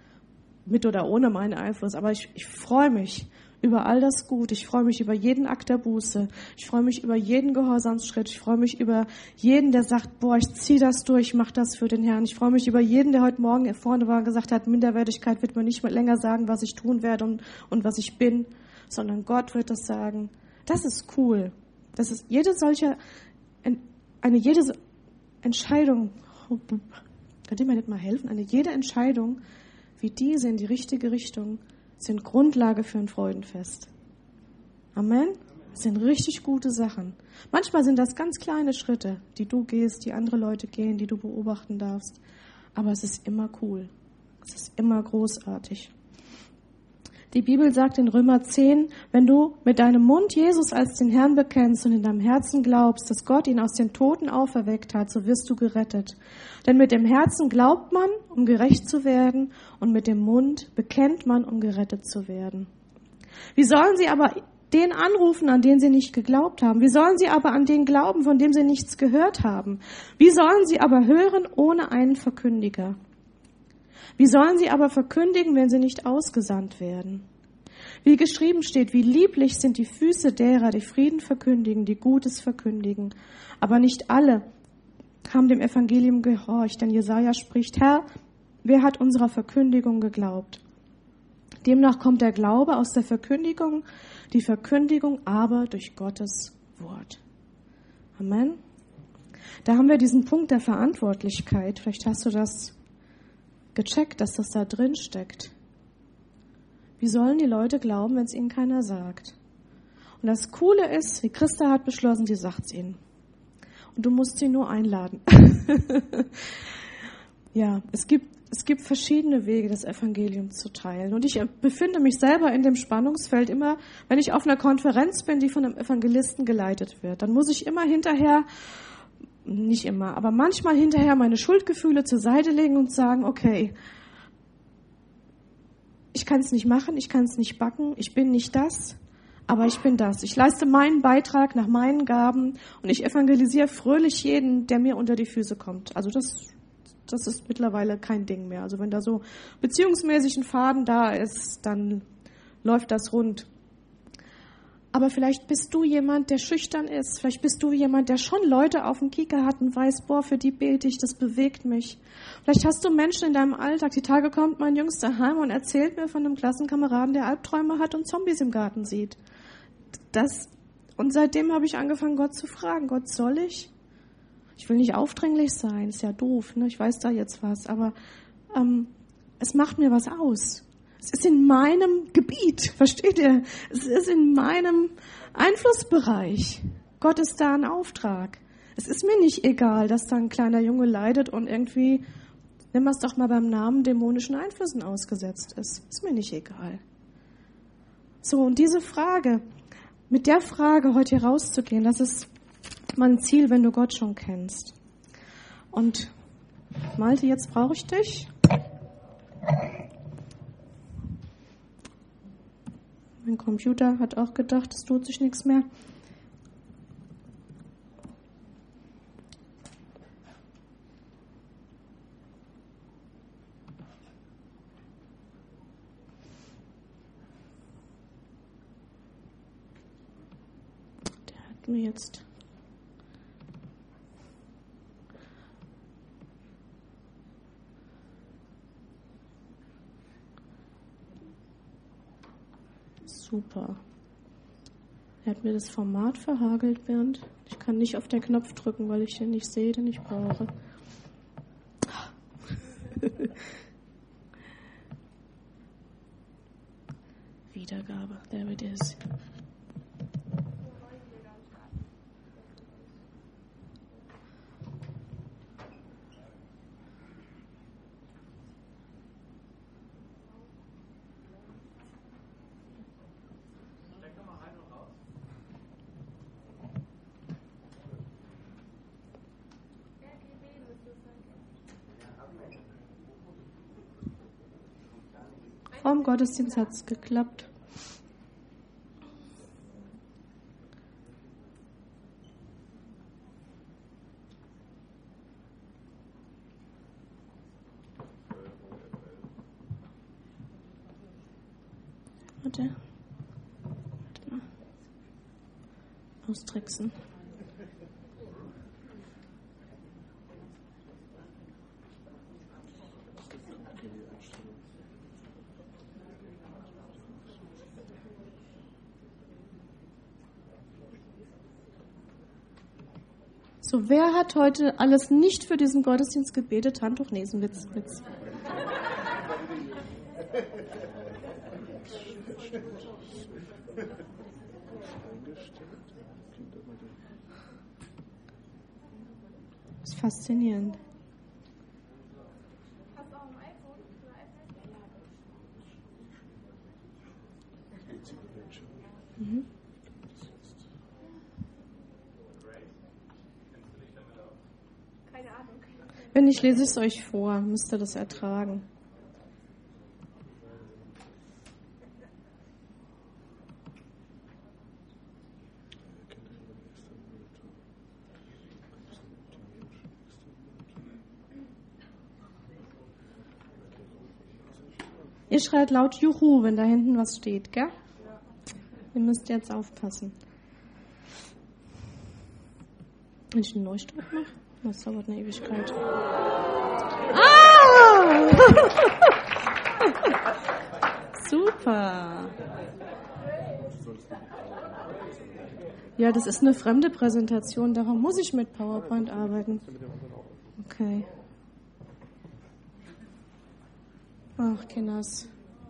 Mit oder ohne meinen Einfluss. Aber ich, ich freue mich über all das Gute. Ich freue mich über jeden Akt der Buße. Ich freue mich über jeden Gehorsamsschritt. Ich freue mich über jeden, der sagt, boah, ich ziehe das durch, ich mache das für den Herrn. Ich freue mich über jeden, der heute Morgen vorne war und gesagt hat, Minderwertigkeit wird mir nicht mehr länger sagen, was ich tun werde und, und was ich bin, sondern Gott wird das sagen. Das ist cool. Das ist jede solche, eine jede Entscheidung, könnt ihr mir nicht mal helfen? Eine jede Entscheidung wie diese in die richtige Richtung sind Grundlage für ein Freudenfest. Amen? Das sind richtig gute Sachen. Manchmal sind das ganz kleine Schritte, die du gehst, die andere Leute gehen, die du beobachten darfst. Aber es ist immer cool. Es ist immer großartig. Die Bibel sagt in Römer zehn, wenn du mit deinem Mund Jesus als den Herrn bekennst und in deinem Herzen glaubst, dass Gott ihn aus den Toten auferweckt hat, so wirst du gerettet. Denn mit dem Herzen glaubt man, um gerecht zu werden, und mit dem Mund bekennt man, um gerettet zu werden. Wie sollen sie aber den anrufen, an den sie nicht geglaubt haben? Wie sollen sie aber an den glauben, von dem sie nichts gehört haben? Wie sollen sie aber hören ohne einen Verkündiger? Wie sollen sie aber verkündigen, wenn sie nicht ausgesandt werden? Wie geschrieben steht, wie lieblich sind die Füße derer, die Frieden verkündigen, die Gutes verkündigen. Aber nicht alle haben dem Evangelium gehorcht, denn Jesaja spricht, Herr, wer hat unserer Verkündigung geglaubt? Demnach kommt der Glaube aus der Verkündigung, die Verkündigung aber durch Gottes Wort. Amen. Da haben wir diesen Punkt der Verantwortlichkeit. Vielleicht hast du das gecheckt, dass das da drin steckt. Wie sollen die Leute glauben, wenn es ihnen keiner sagt? Und das Coole ist, die Christa hat beschlossen, sie sagt es ihnen. Und du musst sie nur einladen. Ja, es gibt, es gibt verschiedene Wege, das Evangelium zu teilen. Und ich befinde mich selber in dem Spannungsfeld immer, wenn ich auf einer Konferenz bin, die von einem Evangelisten geleitet wird. Dann muss ich immer hinterher Nicht immer, aber manchmal hinterher meine Schuldgefühle zur Seite legen und sagen, okay, ich kann es nicht machen, ich kann es nicht backen, ich bin nicht das, aber ich bin das. Ich leiste meinen Beitrag nach meinen Gaben und ich evangelisiere fröhlich jeden, der mir unter die Füße kommt. Also das, das ist mittlerweile kein Ding mehr. Also wenn da so beziehungsmäßig ein Faden da ist, dann läuft das rund. Aber vielleicht bist du jemand, der schüchtern ist. Vielleicht bist du jemand, der schon Leute auf dem Kieker hat und weiß, boah, für die bete ich, das bewegt mich. Vielleicht hast du Menschen in deinem Alltag. Die Tage kommt mein Jüngster heim und erzählt mir von einem Klassenkameraden, der Albträume hat und Zombies im Garten sieht. Das, und seitdem habe ich angefangen, Gott zu fragen. Gott, soll ich? Ich will nicht aufdringlich sein, ist ja doof, ne? Ich weiß da jetzt was, aber ähm, es macht mir was aus. Es ist in meinem Gebiet, versteht ihr? Es ist in meinem Einflussbereich. Gott ist da ein Auftrag. Es ist mir nicht egal, dass da ein kleiner Junge leidet und irgendwie, nennen wir es doch mal beim Namen, dämonischen Einflüssen ausgesetzt ist. Ist mir nicht egal. So, und diese Frage, mit der Frage heute hier rauszugehen, das ist mein Ziel, wenn du Gott schon kennst. Und Malte, jetzt brauche ich dich. Mein Computer hat auch gedacht, es tut sich nichts mehr. Der hat mir jetzt... Super. Er hat mir das Format verhagelt, Bernd. Ich kann nicht auf den Knopf drücken, weil ich den nicht sehe, den ich brauche. Wiedergabe, there it is. Vorm Gottesdienst hat es geklappt. Warte. Warte mal. Austricksen. So, wer hat heute alles nicht für diesen Gottesdienst gebetet? Hand hoch, nee, ist ein Witz. Witz. Das ist faszinierend. Hast du auch ein iPhone oder iPad? Mhm. Keine Ahnung. Wenn nicht, lese ich es euch vor. Müsst ihr das ertragen. Ihr schreit laut Juhu, wenn da hinten was steht, gell? Ihr müsst jetzt aufpassen. Wenn ich einen Neustart mache, das dauert eine Ewigkeit. Ah! Super. Ja, das ist eine fremde Präsentation, darum muss ich mit PowerPoint arbeiten. Okay. Ach, Kinders.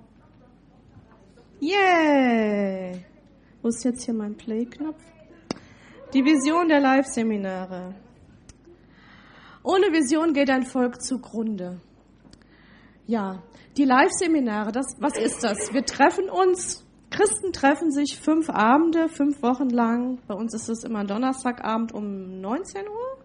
Yeah! Wo ist jetzt hier mein Play-Knopf? Die Vision der Live-Seminare. Ohne Vision geht ein Volk zugrunde. Ja, die Live-Seminare, das, was ist das? Wir treffen uns, Christen treffen sich fünf Abende, fünf Wochen lang. Bei uns ist es immer ein Donnerstagabend um neunzehn Uhr?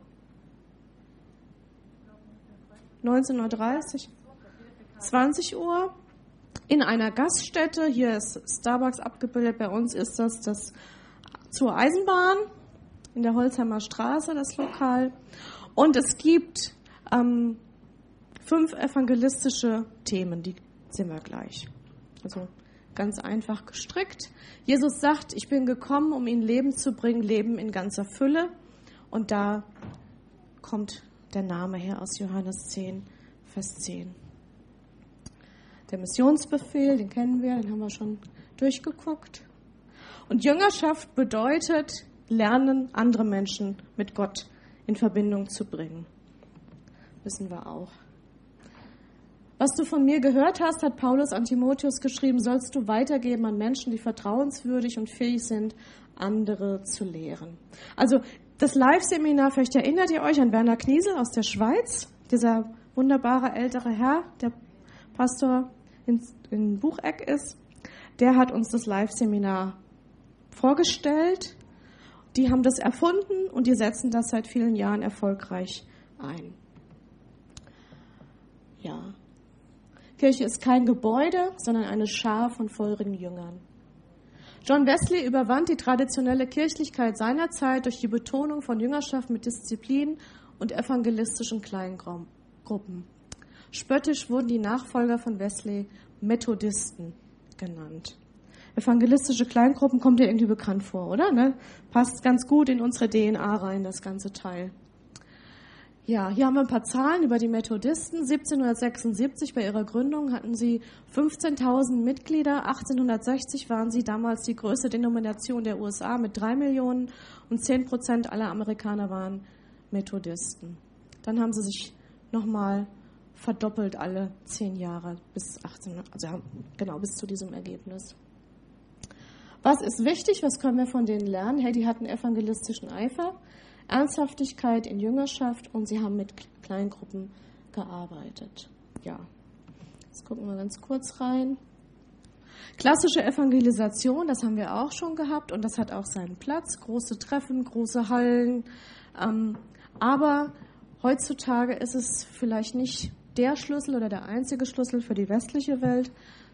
neunzehn Uhr dreißig? zwanzig Uhr in einer Gaststätte. Hier ist Starbucks abgebildet. Bei uns ist das das zur Eisenbahn in der Holzheimer Straße, das Lokal. Und es gibt ähm, fünf evangelistische Themen, die sehen wir gleich. Also ganz einfach gestrickt. Jesus sagt, ich bin gekommen, um ihnen Leben zu bringen, Leben in ganzer Fülle. Und da kommt der Name her aus Johannes zehn, Vers zehn. Der Missionsbefehl, den kennen wir, den haben wir schon durchgeguckt. Und Jüngerschaft bedeutet, lernen, andere Menschen mit Gott in Verbindung zu bringen. Wissen wir auch. Was du von mir gehört hast, hat Paulus an Timotheus geschrieben, sollst du weitergeben an Menschen, die vertrauenswürdig und fähig sind, andere zu lehren. Also das Live-Seminar, vielleicht erinnert ihr euch an Werner Kniesel aus der Schweiz, dieser wunderbare ältere Herr, der Pastor in, in Bucheck ist, der hat uns das Live-Seminar vorgestellt. Die haben das erfunden und die setzen das seit vielen Jahren erfolgreich ein. Ja. Kirche ist kein Gebäude, sondern eine Schar von feurigen Jüngern. John Wesley überwand die traditionelle Kirchlichkeit seiner Zeit durch die Betonung von Jüngerschaft mit Disziplin und evangelistischen Kleingruppen. Spöttisch wurden die Nachfolger von Wesley Methodisten genannt. Evangelistische Kleingruppen kommt dir irgendwie bekannt vor, oder? Ne? Passt ganz gut in unsere D N A rein, das ganze Teil. Ja, hier haben wir ein paar Zahlen über die Methodisten. siebzehnhundertsechsundsiebzig bei ihrer Gründung hatten sie fünfzehntausend Mitglieder. achtzehnhundertsechzig waren sie damals die größte Denomination der U S A mit drei Millionen und zehn Prozent aller Amerikaner waren Methodisten. Dann haben sie sich nochmal verdoppelt alle zehn Jahre bis achtzehnhundert, also genau bis zu diesem Ergebnis. Was ist wichtig? Was können wir von denen lernen? Hey, die hatten evangelistischen Eifer, Ernsthaftigkeit in Jüngerschaft und sie haben mit Kleingruppen gearbeitet. Ja, jetzt gucken wir ganz kurz rein. Klassische Evangelisation, das haben wir auch schon gehabt und das hat auch seinen Platz. Große Treffen, große Hallen. Ähm, aber heutzutage ist es vielleicht nicht der Schlüssel oder der einzige Schlüssel für die westliche Welt,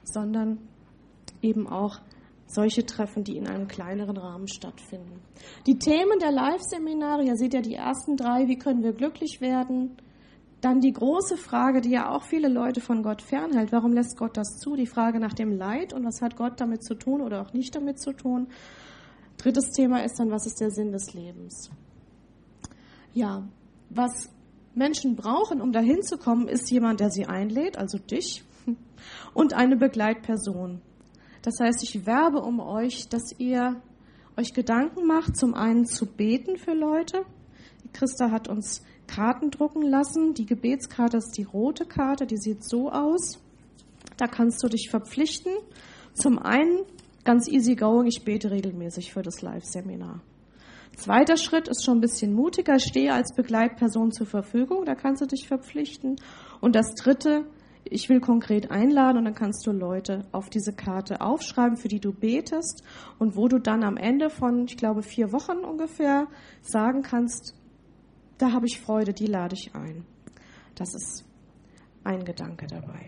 sondern eben auch solche Treffen, die in einem kleineren Rahmen stattfinden. Die Themen der Live-Seminare, ihr seht ja die ersten drei, wie können wir glücklich werden? Dann die große Frage, die ja auch viele Leute von Gott fernhält, warum lässt Gott das zu? Die Frage nach dem Leid und was hat Gott damit zu tun oder auch nicht damit zu tun? Drittes Thema ist dann, was ist der Sinn des Lebens? Ja, was Menschen brauchen, um dahin zu kommen, ist jemand, der sie einlädt, also dich, und eine Begleitperson. Das heißt, ich werbe um euch, dass ihr euch Gedanken macht, zum einen zu beten für Leute. Die Christa hat uns Karten drucken lassen. Die Gebetskarte ist die rote Karte, die sieht so aus. Da kannst du dich verpflichten. Zum einen, ganz easy going, ich bete regelmäßig für das Live-Seminar. Zweiter Schritt ist schon ein bisschen mutiger, stehe als Begleitperson zur Verfügung, da kannst du dich verpflichten. Und das dritte, ich will konkret einladen und dann kannst du Leute auf diese Karte aufschreiben, für die du betest und wo du dann am Ende von, ich glaube, vier Wochen ungefähr sagen kannst, da habe ich Freude, die lade ich ein. Das ist ein Gedanke dabei.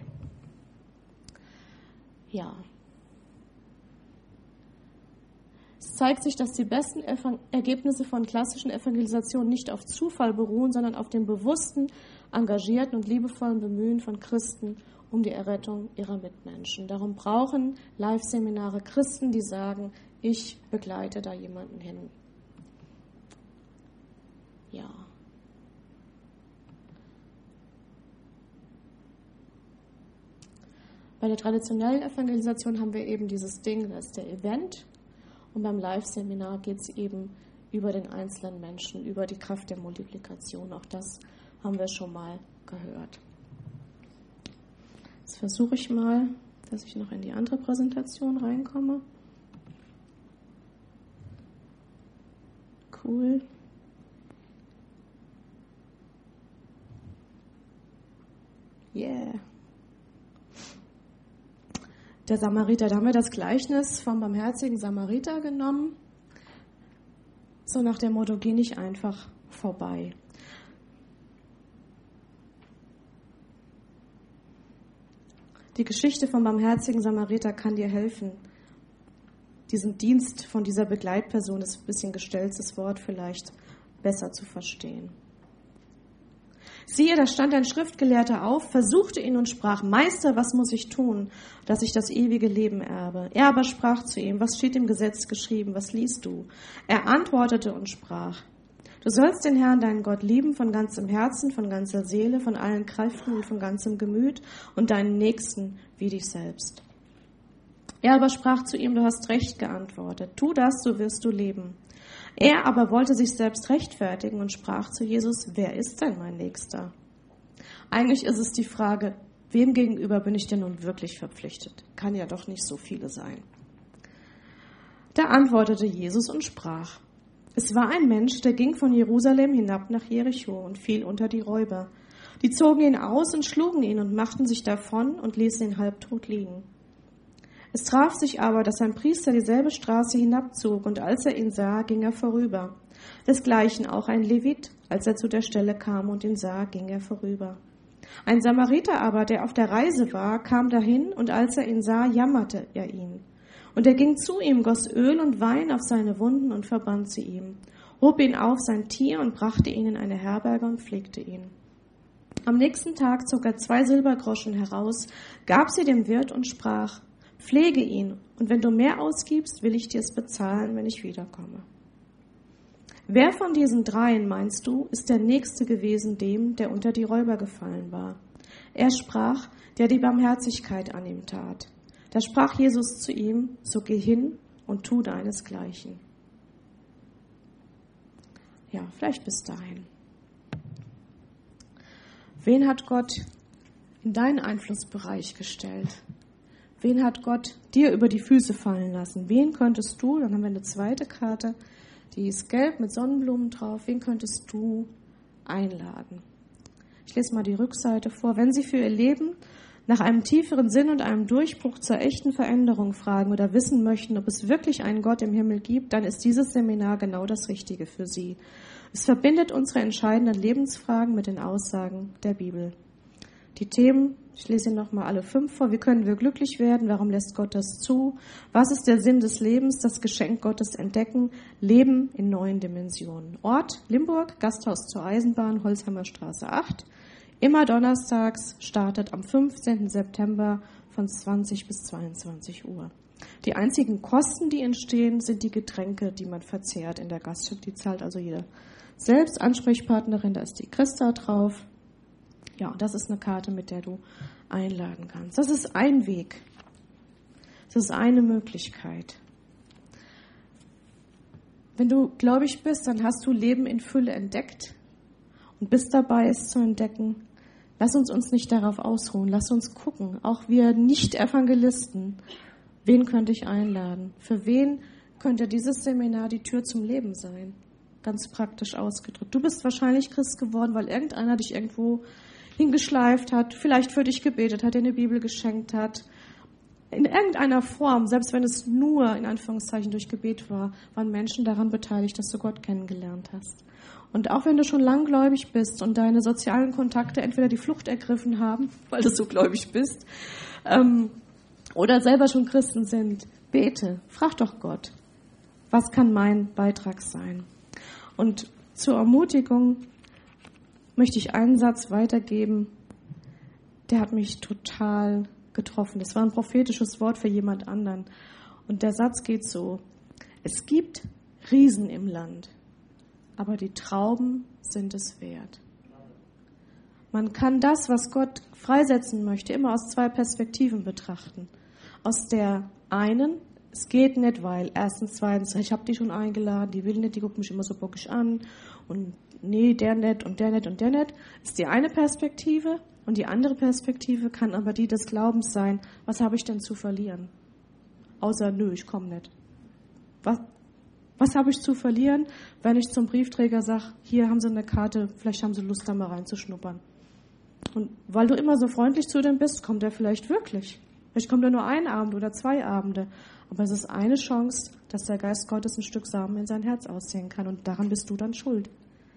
Ja. Es zeigt sich, dass die besten Ergebnisse von klassischen Evangelisationen nicht auf Zufall beruhen, sondern auf dem bewussten, engagierten und liebevollen Bemühen von Christen um die Errettung ihrer Mitmenschen. Darum brauchen Live-Seminare Christen, die sagen, ich begleite da jemanden hin. Ja. Bei der traditionellen Evangelisation haben wir eben dieses Ding, das ist der Event. Und beim Live-Seminar geht es eben über den einzelnen Menschen, über die Kraft der Multiplikation. Auch das haben wir schon mal gehört. Jetzt versuche ich mal, dass ich noch in die andere Präsentation reinkomme. Cool. Yeah. Der Samariter, da haben wir das Gleichnis vom barmherzigen Samariter genommen. So nach dem Motto, geh nicht einfach vorbei. Die Geschichte vom barmherzigen Samariter kann dir helfen, diesen Dienst von dieser Begleitperson, das ist ein bisschen gestelltes Wort vielleicht, besser zu verstehen. Siehe, da stand ein Schriftgelehrter auf, versuchte ihn und sprach, Meister, was muss ich tun, dass ich das ewige Leben erbe? Er aber sprach zu ihm, was steht im Gesetz geschrieben, was liest du? Er antwortete und sprach, du sollst den Herrn, deinen Gott, lieben von ganzem Herzen, von ganzer Seele, von allen Kräften und von ganzem Gemüt und deinen Nächsten wie dich selbst. Er aber sprach zu ihm, du hast recht geantwortet, tu das, so wirst du leben. Er aber wollte sich selbst rechtfertigen und sprach zu Jesus, wer ist denn mein Nächster? Eigentlich ist es die Frage, wem gegenüber bin ich denn nun wirklich verpflichtet? Kann ja doch nicht so viele sein. Da antwortete Jesus und sprach, es war ein Mensch, der ging von Jerusalem hinab nach Jericho und fiel unter die Räuber. Die zogen ihn aus und schlugen ihn und machten sich davon und ließen ihn halbtot liegen. Es traf sich aber, dass ein Priester dieselbe Straße hinabzog, und als er ihn sah, ging er vorüber. Desgleichen auch ein Levit, als er zu der Stelle kam und ihn sah, ging er vorüber. Ein Samariter aber, der auf der Reise war, kam dahin, und als er ihn sah, jammerte er ihn. Und er ging zu ihm, goss Öl und Wein auf seine Wunden und verband sie ihm, hob ihn auf sein Tier und brachte ihn in eine Herberge und pflegte ihn. Am nächsten Tag zog er zwei Silbergroschen heraus, gab sie dem Wirt und sprach, pflege ihn, und wenn du mehr ausgibst, will ich dir es bezahlen, wenn ich wiederkomme. Wer von diesen dreien, meinst du, ist der Nächste gewesen dem, der unter die Räuber gefallen war? Er sprach, der die Barmherzigkeit an ihm tat. Da sprach Jesus zu ihm, so geh hin und tu deinesgleichen. Ja, vielleicht bis dahin. Wen hat Gott in deinen Einflussbereich gestellt? Wen hat Gott dir über die Füße fallen lassen? Wen könntest du, dann haben wir eine zweite Karte, die ist gelb mit Sonnenblumen drauf, wen könntest du einladen? Ich lese mal die Rückseite vor. Wenn Sie für Ihr Leben nach einem tieferen Sinn und einem Durchbruch zur echten Veränderung fragen oder wissen möchten, ob es wirklich einen Gott im Himmel gibt, dann ist dieses Seminar genau das Richtige für Sie. Es verbindet unsere entscheidenden Lebensfragen mit den Aussagen der Bibel. Die Themen Ich lese Ihnen nochmal alle fünf vor. Wie können wir glücklich werden? Warum lässt Gott das zu? Was ist der Sinn des Lebens? Das Geschenk Gottes entdecken. Leben in neuen Dimensionen. Ort Limburg, Gasthaus zur Eisenbahn, Holzheimer Straße acht. Immer donnerstags, startet am fünfzehnten September von zwanzig bis zweiundzwanzig Uhr. Die einzigen Kosten, die entstehen, sind die Getränke, die man verzehrt in der Gaststätte. Die zahlt also jeder selbst. Ansprechpartnerin, da ist die Christa drauf. Ja, das ist eine Karte, mit der du einladen kannst. Das ist ein Weg. Das ist eine Möglichkeit. Wenn du gläubig bist, dann hast du Leben in Fülle entdeckt und bist dabei, es zu entdecken. Lass uns uns nicht darauf ausruhen. Lass uns gucken. Auch wir Nicht-Evangelisten. Wen könnte ich einladen? Für wen könnte dieses Seminar die Tür zum Leben sein? Ganz praktisch ausgedrückt. Du bist wahrscheinlich Christ geworden, weil irgendeiner dich irgendwo hingeschleift hat, vielleicht für dich gebetet hat, dir eine Bibel geschenkt hat. In irgendeiner Form, selbst wenn es nur in Anführungszeichen durch Gebet war, waren Menschen daran beteiligt, dass du Gott kennengelernt hast. Und auch wenn du schon langgläubig bist und deine sozialen Kontakte entweder die Flucht ergriffen haben, weil du so gläubig bist, ähm, oder selber schon Christen sind, bete, frag doch Gott, was kann mein Beitrag sein? Und zur Ermutigung möchte ich einen Satz weitergeben, der hat mich total getroffen. Das war ein prophetisches Wort für jemand anderen. Und der Satz geht so: Es gibt Riesen im Land, aber die Trauben sind es wert. Man kann das, was Gott freisetzen möchte, immer aus zwei Perspektiven betrachten. Aus der einen, es geht nicht, weil erstens, zweitens, ich habe die schon eingeladen, die will nicht, die guckt mich immer so bockig an und nee, der nicht und der nicht und der nicht, ist die eine Perspektive. Und die andere Perspektive kann aber die des Glaubens sein, was habe ich denn zu verlieren? Außer, nö, ich komme nicht. Was, was habe ich zu verlieren, wenn ich zum Briefträger sage, hier haben Sie eine Karte, vielleicht haben Sie Lust, da mal reinzuschnuppern. Und weil du immer so freundlich zu dem bist, kommt er vielleicht wirklich. Vielleicht kommt er nur einen Abend oder zwei Abende. Aber es ist eine Chance, dass der Geist Gottes ein Stück Samen in sein Herz aussehen kann. Und daran bist du dann schuld.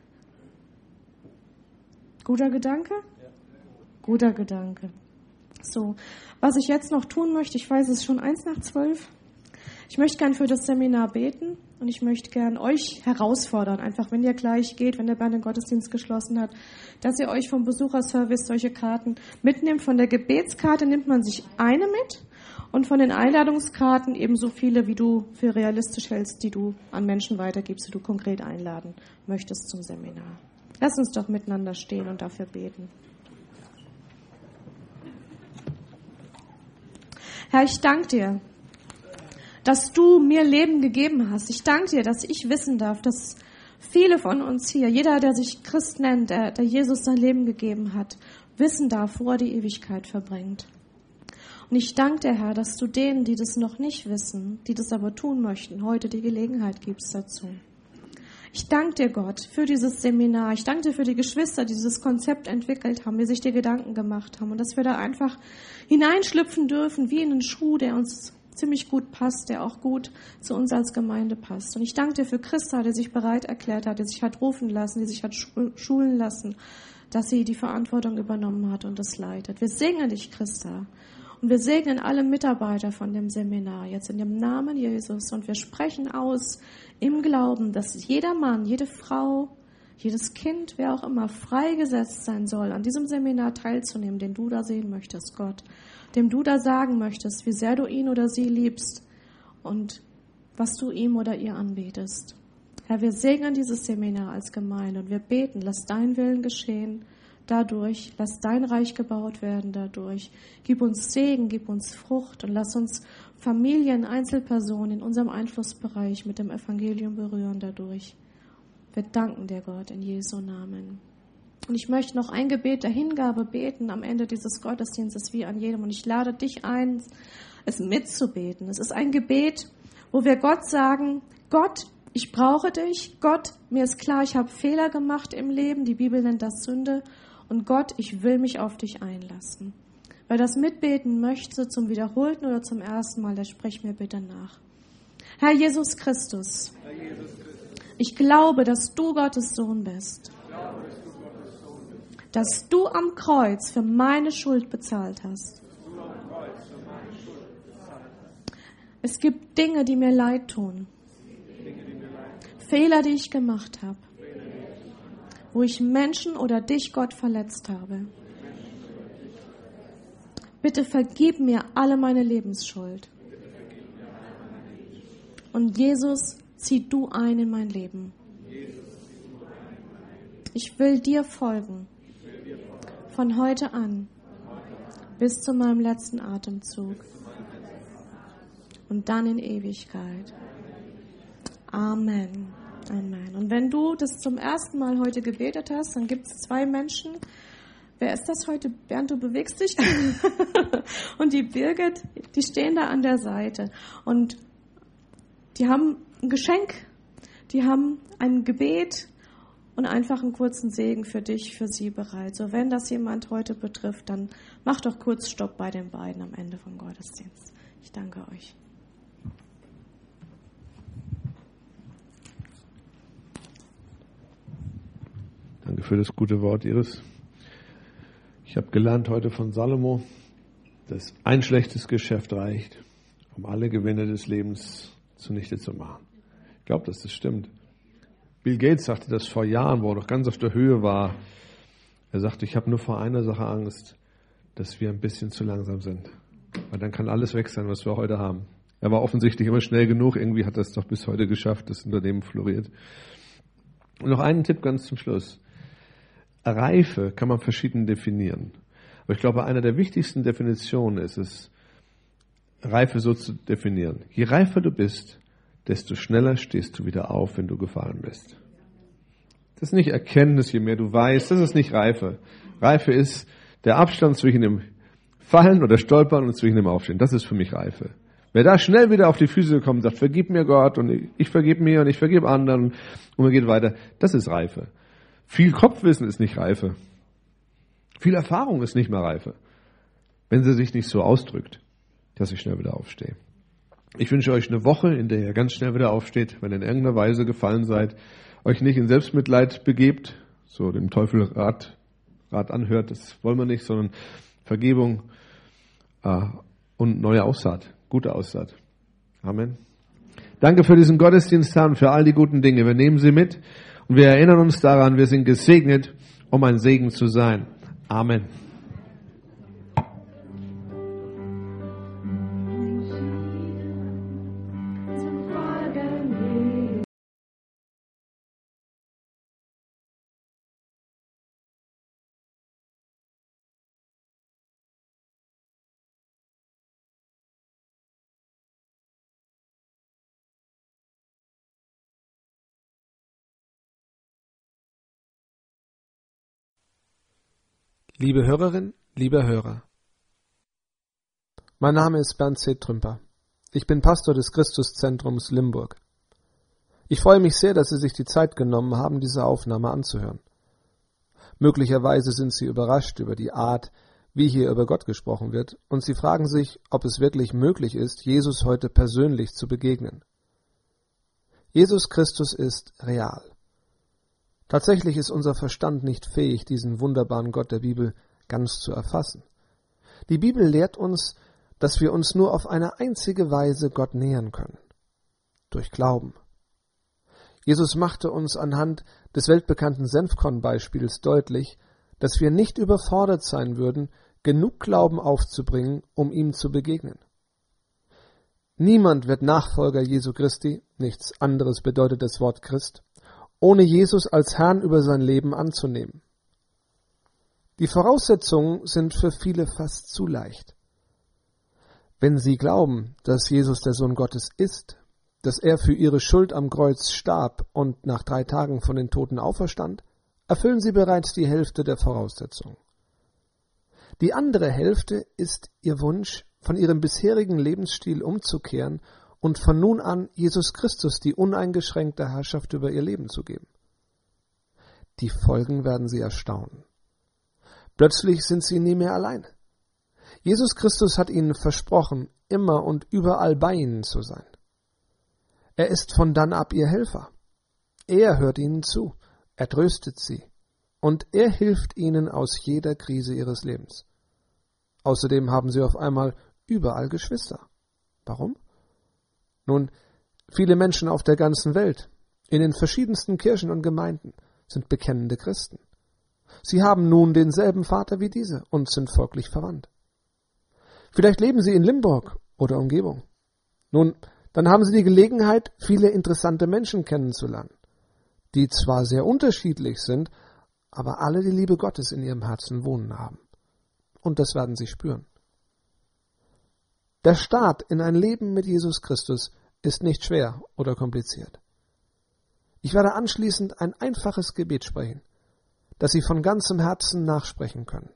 Guter Gedanke? Ja. Guter Gedanke. So, was ich jetzt noch tun möchte, ich weiß, es ist schon eins nach zwölf. Ich möchte gern für das Seminar beten und ich möchte gern euch herausfordern, einfach wenn ihr gleich geht, wenn der Bernd den Gottesdienst geschlossen hat, dass ihr euch vom Besucherservice solche Karten mitnehmt. Von der Gebetskarte nimmt man sich eine mit und von den Einladungskarten ebenso viele, wie du für realistisch hältst, die du an Menschen weitergibst, die du konkret einladen möchtest zum Seminar. Lass uns doch miteinander stehen und dafür beten. Herr, ich danke dir, dass du mir Leben gegeben hast. Ich danke dir, dass ich wissen darf, dass viele von uns hier, jeder, der sich Christ nennt, der, der Jesus sein Leben gegeben hat, wissen darf, wo er die Ewigkeit verbringt. Und ich danke dir, Herr, dass du denen, die das noch nicht wissen, die das aber tun möchten, heute die Gelegenheit gibst dazu. Ich danke dir, Gott, für dieses Seminar. Ich danke dir für die Geschwister, die dieses Konzept entwickelt haben, die sich dir Gedanken gemacht haben und dass wir da einfach hineinschlüpfen dürfen, wie in einen Schuh, der uns ziemlich gut passt, der auch gut zu uns als Gemeinde passt. Und ich danke dir für Christa, die sich bereit erklärt hat, die sich hat rufen lassen, die sich hat schulen lassen, dass sie die Verantwortung übernommen hat und das leitet. Wir segnen dich, Christa. Und wir segnen alle Mitarbeiter von dem Seminar jetzt in dem Namen Jesus. Und wir sprechen aus im Glauben, dass jeder Mann, jede Frau, jedes Kind, wer auch immer, freigesetzt sein soll, an diesem Seminar teilzunehmen, den du da sehen möchtest, Gott. Dem du da sagen möchtest, wie sehr du ihn oder sie liebst und was du ihm oder ihr anbietest. Herr, wir segnen dieses Seminar als Gemeinde und wir beten, lass dein Willen geschehen dadurch, lass dein Reich gebaut werden dadurch. Gib uns Segen, gib uns Frucht und lass uns Familien, Einzelpersonen in unserem Einflussbereich mit dem Evangelium berühren dadurch. Wir danken dir, Gott, in Jesu Namen. Und ich möchte noch ein Gebet der Hingabe beten am Ende dieses Gottesdienstes wie an jedem. Und ich lade dich ein, es mitzubeten. Es ist ein Gebet, wo wir Gott sagen, Gott, ich brauche dich. Gott, mir ist klar, ich habe Fehler gemacht im Leben. Die Bibel nennt das Sünde. Und Gott, ich will mich auf dich einlassen. Wer das mitbeten möchte, zum wiederholten oder zum ersten Mal, der spricht mir bitte nach. Herr Jesus Christus, Herr Jesus Christus, ich glaube, dass du Gottes Sohn bist. ich glaube, dass du Gottes Sohn bist. dass du am Kreuz für meine Schuld bezahlt hast. Es gibt Dinge, die mir leid tun. Fehler, die ich gemacht habe. Wo ich Menschen oder dich, Gott, verletzt habe. Bitte vergib mir alle meine Lebensschuld. Und Jesus, zieh du ein in mein Leben. Ich will dir folgen. Von heute an bis zu meinem letzten Atemzug. Und dann in Ewigkeit. Amen. Amen. Und wenn du das zum ersten Mal heute gebetet hast, dann gibt es zwei Menschen. Wer ist das heute? Bernd, du bewegst dich. Und die Birgit, die stehen da an der Seite. Und die haben ein Geschenk. Die haben ein Gebet und einfach einen kurzen Segen für dich, für sie bereit. So, wenn das jemand heute betrifft, dann mach doch kurz Stopp bei den beiden am Ende vom Gottesdienst. Ich danke euch. Danke für das gute Wort, Iris. Ich habe gelernt heute von Salomo, dass ein schlechtes Geschäft reicht, um alle Gewinne des Lebens zunichte zu machen. Ich glaube, dass das stimmt. Bill Gates sagte das vor Jahren, wo er noch ganz auf der Höhe war. Er sagte, ich habe nur vor einer Sache Angst, dass wir ein bisschen zu langsam sind. Weil dann kann alles weg sein, was wir heute haben. Er war offensichtlich immer schnell genug. Irgendwie hat er es doch bis heute geschafft, das Unternehmen floriert. Und noch einen Tipp ganz zum Schluss. Reife kann man verschieden definieren. Aber ich glaube, eine der wichtigsten Definitionen ist es, Reife so zu definieren. Je reifer du bist, desto schneller stehst du wieder auf, wenn du gefallen bist. Das ist nicht Erkenntnis, je mehr du weißt, das ist nicht Reife. Reife ist der Abstand zwischen dem Fallen oder Stolpern und zwischen dem Aufstehen. Das ist für mich Reife. Wer da schnell wieder auf die Füße kommt und sagt, vergib mir Gott und ich, ich vergib mir und ich vergib anderen und man geht weiter, das ist Reife. Viel Kopfwissen ist nicht Reife. Viel Erfahrung ist nicht mehr Reife. Wenn sie sich nicht so ausdrückt, dass ich schnell wieder aufstehe. Ich wünsche euch eine Woche, in der ihr ganz schnell wieder aufsteht, wenn ihr in irgendeiner Weise gefallen seid, euch nicht in Selbstmitleid begebt, so dem Teufel Rat, Rat anhört, das wollen wir nicht, sondern Vergebung äh, und neue Aussaat, gute Aussaat. Amen. Danke für diesen Gottesdienst, Herr, und für all die guten Dinge. Wir nehmen sie mit. Und wir erinnern uns daran, wir sind gesegnet, um ein Segen zu sein. Amen. Liebe Hörerin, lieber Hörer, mein Name ist Bernd C. Trümper. Ich bin Pastor des Christuszentrums Limburg. Ich freue mich sehr, dass Sie sich die Zeit genommen haben, diese Aufnahme anzuhören. Möglicherweise sind Sie überrascht über die Art, wie hier über Gott gesprochen wird, und Sie fragen sich, ob es wirklich möglich ist, Jesus heute persönlich zu begegnen. Jesus Christus ist real. Tatsächlich ist unser Verstand nicht fähig, diesen wunderbaren Gott der Bibel ganz zu erfassen. Die Bibel lehrt uns, dass wir uns nur auf eine einzige Weise Gott nähern können: durch Glauben. Jesus machte uns anhand des weltbekannten Senfkorn-Beispiels deutlich, dass wir nicht überfordert sein würden, genug Glauben aufzubringen, um ihm zu begegnen. Niemand wird Nachfolger Jesu Christi, nichts anderes bedeutet das Wort Christ, ohne Jesus als Herrn über sein Leben anzunehmen. Die Voraussetzungen sind für viele fast zu leicht. Wenn sie glauben, dass Jesus der Sohn Gottes ist, dass er für ihre Schuld am Kreuz starb und nach drei Tagen von den Toten auferstand, erfüllen sie bereits die Hälfte der Voraussetzungen. Die andere Hälfte ist ihr Wunsch, von ihrem bisherigen Lebensstil umzukehren und von nun an Jesus Christus die uneingeschränkte Herrschaft über ihr Leben zu geben. Die Folgen werden sie erstaunen. Plötzlich sind sie nie mehr allein. Jesus Christus hat ihnen versprochen, immer und überall bei ihnen zu sein. Er ist von dann ab ihr Helfer. Er hört ihnen zu, er tröstet sie, und er hilft ihnen aus jeder Krise ihres Lebens. Außerdem haben sie auf einmal überall Geschwister. Warum? Nun, viele Menschen auf der ganzen Welt, in den verschiedensten Kirchen und Gemeinden, sind bekennende Christen. Sie haben nun denselben Vater wie diese und sind folglich verwandt. Vielleicht leben sie in Limburg oder Umgebung. Nun, dann haben sie die Gelegenheit, viele interessante Menschen kennenzulernen, die zwar sehr unterschiedlich sind, aber alle die Liebe Gottes in ihrem Herzen wohnen haben. Und das werden sie spüren. Der Start in ein Leben mit Jesus Christus ist nicht schwer oder kompliziert. Ich werde anschließend ein einfaches Gebet sprechen, das Sie von ganzem Herzen nachsprechen können.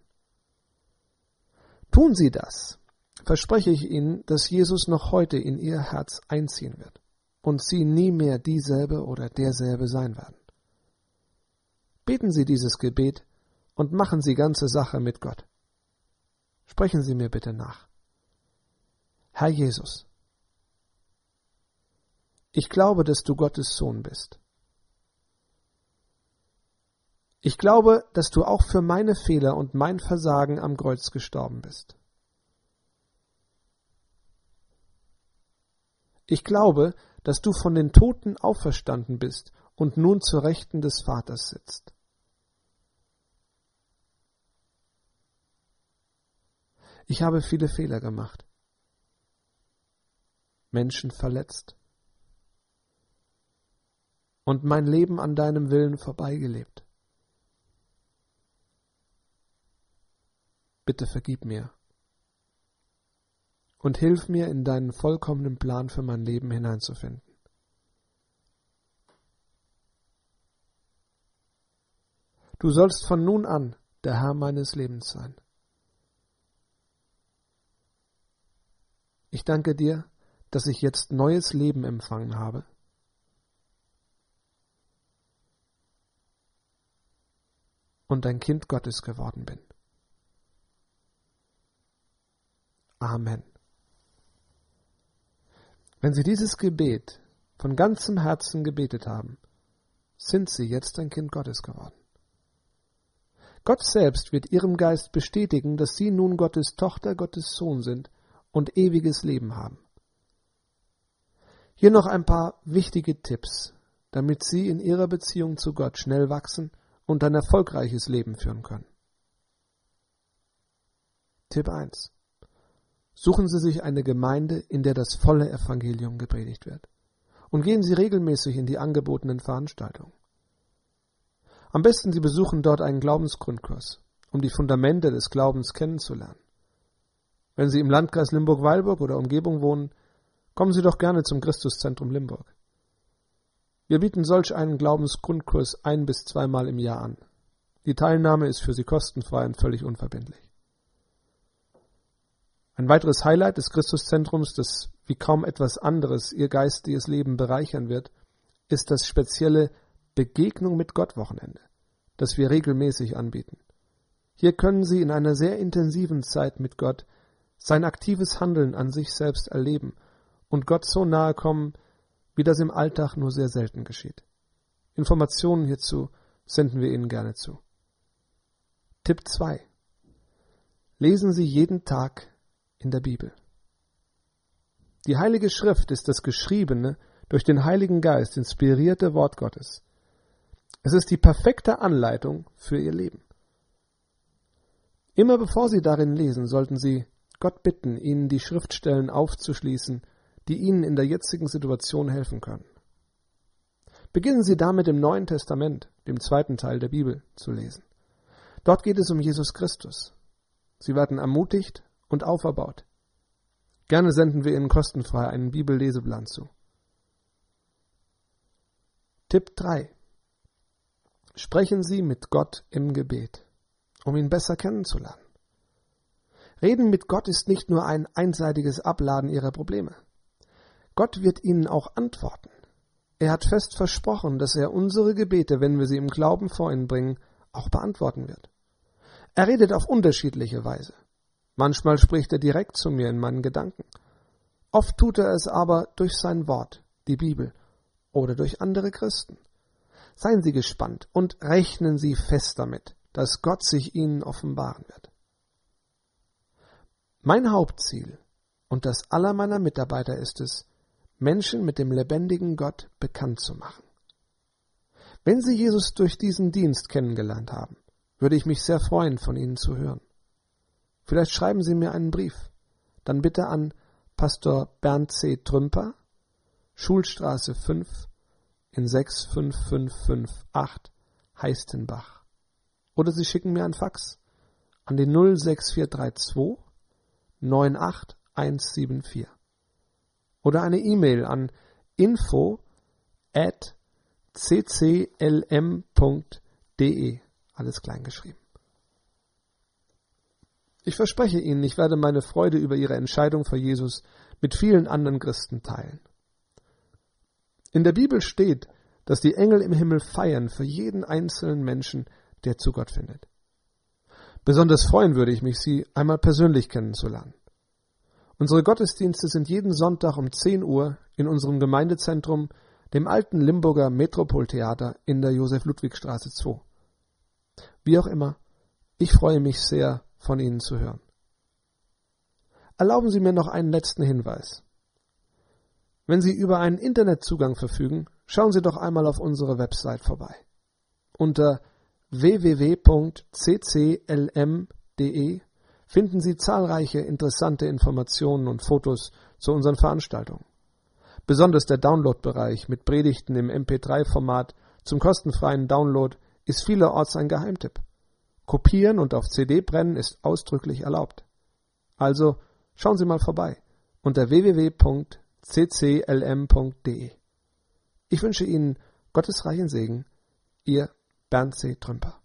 Tun Sie das, verspreche ich Ihnen, dass Jesus noch heute in Ihr Herz einziehen wird und Sie nie mehr dieselbe oder derselbe sein werden. Beten Sie dieses Gebet und machen Sie ganze Sache mit Gott. Sprechen Sie mir bitte nach. Herr Jesus, ich glaube, dass du Gottes Sohn bist. Ich glaube, dass du auch für meine Fehler und mein Versagen am Kreuz gestorben bist. Ich glaube, dass du von den Toten auferstanden bist und nun zur Rechten des Vaters sitzt. Ich habe viele Fehler gemacht, Menschen verletzt und mein Leben an deinem Willen vorbeigelebt. Bitte vergib mir und hilf mir, in deinen vollkommenen Plan für mein Leben hineinzufinden. Du sollst von nun an der Herr meines Lebens sein. Ich danke dir, dass ich jetzt neues Leben empfangen habe. Und ein Kind Gottes geworden bin. Amen. Wenn Sie dieses Gebet von ganzem Herzen gebetet haben, sind Sie jetzt ein Kind Gottes geworden. Gott selbst wird Ihrem Geist bestätigen, dass Sie nun Gottes Tochter, Gottes Sohn sind und ewiges Leben haben. Hier noch ein paar wichtige Tipps, damit Sie in Ihrer Beziehung zu Gott schnell wachsen und ein erfolgreiches Leben führen können. Tipp eins. Suchen Sie sich eine Gemeinde, in der das volle Evangelium gepredigt wird. Und gehen Sie regelmäßig in die angebotenen Veranstaltungen. Am besten Sie besuchen dort einen Glaubensgrundkurs, um die Fundamente des Glaubens kennenzulernen. Wenn Sie im Landkreis Limburg-Weilburg oder Umgebung wohnen, kommen Sie doch gerne zum Christuszentrum Limburg. Wir bieten solch einen Glaubensgrundkurs ein- bis zweimal im Jahr an. Die Teilnahme ist für Sie kostenfrei und völlig unverbindlich. Ein weiteres Highlight des Christuszentrums, das wie kaum etwas anderes Ihr geistiges Leben bereichern wird, ist das spezielle Begegnung mit Gott Wochenende, das wir regelmäßig anbieten. Hier können Sie in einer sehr intensiven Zeit mit Gott sein aktives Handeln an sich selbst erleben und Gott so nahe kommen, wie das im Alltag nur sehr selten geschieht. Informationen hierzu senden wir Ihnen gerne zu. Tipp zwei. Lesen Sie jeden Tag in der Bibel. Die Heilige Schrift ist das geschriebene, durch den Heiligen Geist inspirierte Wort Gottes. Es ist die perfekte Anleitung für Ihr Leben. Immer bevor Sie darin lesen, sollten Sie Gott bitten, Ihnen die Schriftstellen aufzuschließen, die Ihnen in der jetzigen Situation helfen können. Beginnen Sie damit im Neuen Testament, dem zweiten Teil der Bibel, zu lesen. Dort geht es um Jesus Christus. Sie werden ermutigt und auferbaut. Gerne senden wir Ihnen kostenfrei einen Bibelleseplan zu. Tipp drei. Sprechen Sie mit Gott im Gebet, um ihn besser kennenzulernen. Reden mit Gott ist nicht nur ein einseitiges Abladen Ihrer Probleme. Gott wird Ihnen auch antworten. Er hat fest versprochen, dass er unsere Gebete, wenn wir sie im Glauben vor ihn bringen, auch beantworten wird. Er redet auf unterschiedliche Weise. Manchmal spricht er direkt zu mir in meinen Gedanken. Oft tut er es aber durch sein Wort, die Bibel, oder durch andere Christen. seien Sie gespannt und rechnen Sie fest damit, dass Gott sich Ihnen offenbaren wird. Mein Hauptziel und das aller meiner Mitarbeiter ist es, Menschen mit dem lebendigen Gott bekannt zu machen. Wenn Sie Jesus durch diesen Dienst kennengelernt haben, würde ich mich sehr freuen, von Ihnen zu hören. Vielleicht schreiben Sie mir einen Brief, dann bitte an Pastor Bernd C. Trümper, Schulstraße fünf in sechs fünf fünf fünf acht Heistenbach. Oder Sie schicken mir ein Fax an die null sechs vier drei zwei neun acht eins sieben vier. Oder eine E-Mail an info at c c l m punkt d e. Alles klein geschrieben. Ich verspreche Ihnen, ich werde meine Freude über Ihre Entscheidung für Jesus mit vielen anderen Christen teilen. In der Bibel steht, dass die Engel im Himmel feiern für jeden einzelnen Menschen, der zu Gott findet. Besonders freuen würde ich mich, Sie einmal persönlich kennenzulernen. Unsere Gottesdienste sind jeden Sonntag um zehn Uhr in unserem Gemeindezentrum, dem alten Limburger Metropoltheater in der Josef-Ludwig-Straße zwei. Wie auch immer, ich freue mich sehr, von Ihnen zu hören. Erlauben Sie mir noch einen letzten Hinweis. Wenn Sie über einen Internetzugang verfügen, schauen Sie doch einmal auf unsere Website vorbei. Unter w w w punkt c c l m punkt d e finden Sie zahlreiche interessante Informationen und Fotos zu unseren Veranstaltungen. Besonders der Download-Bereich mit Predigten im M P drei Format zum kostenfreien Download ist vielerorts ein Geheimtipp. Kopieren und auf C D brennen ist ausdrücklich erlaubt. Also schauen Sie mal vorbei unter w w w punkt c c l m punkt d e. Ich wünsche Ihnen Gottes reichen Segen, Ihr Bernd C. Trümper.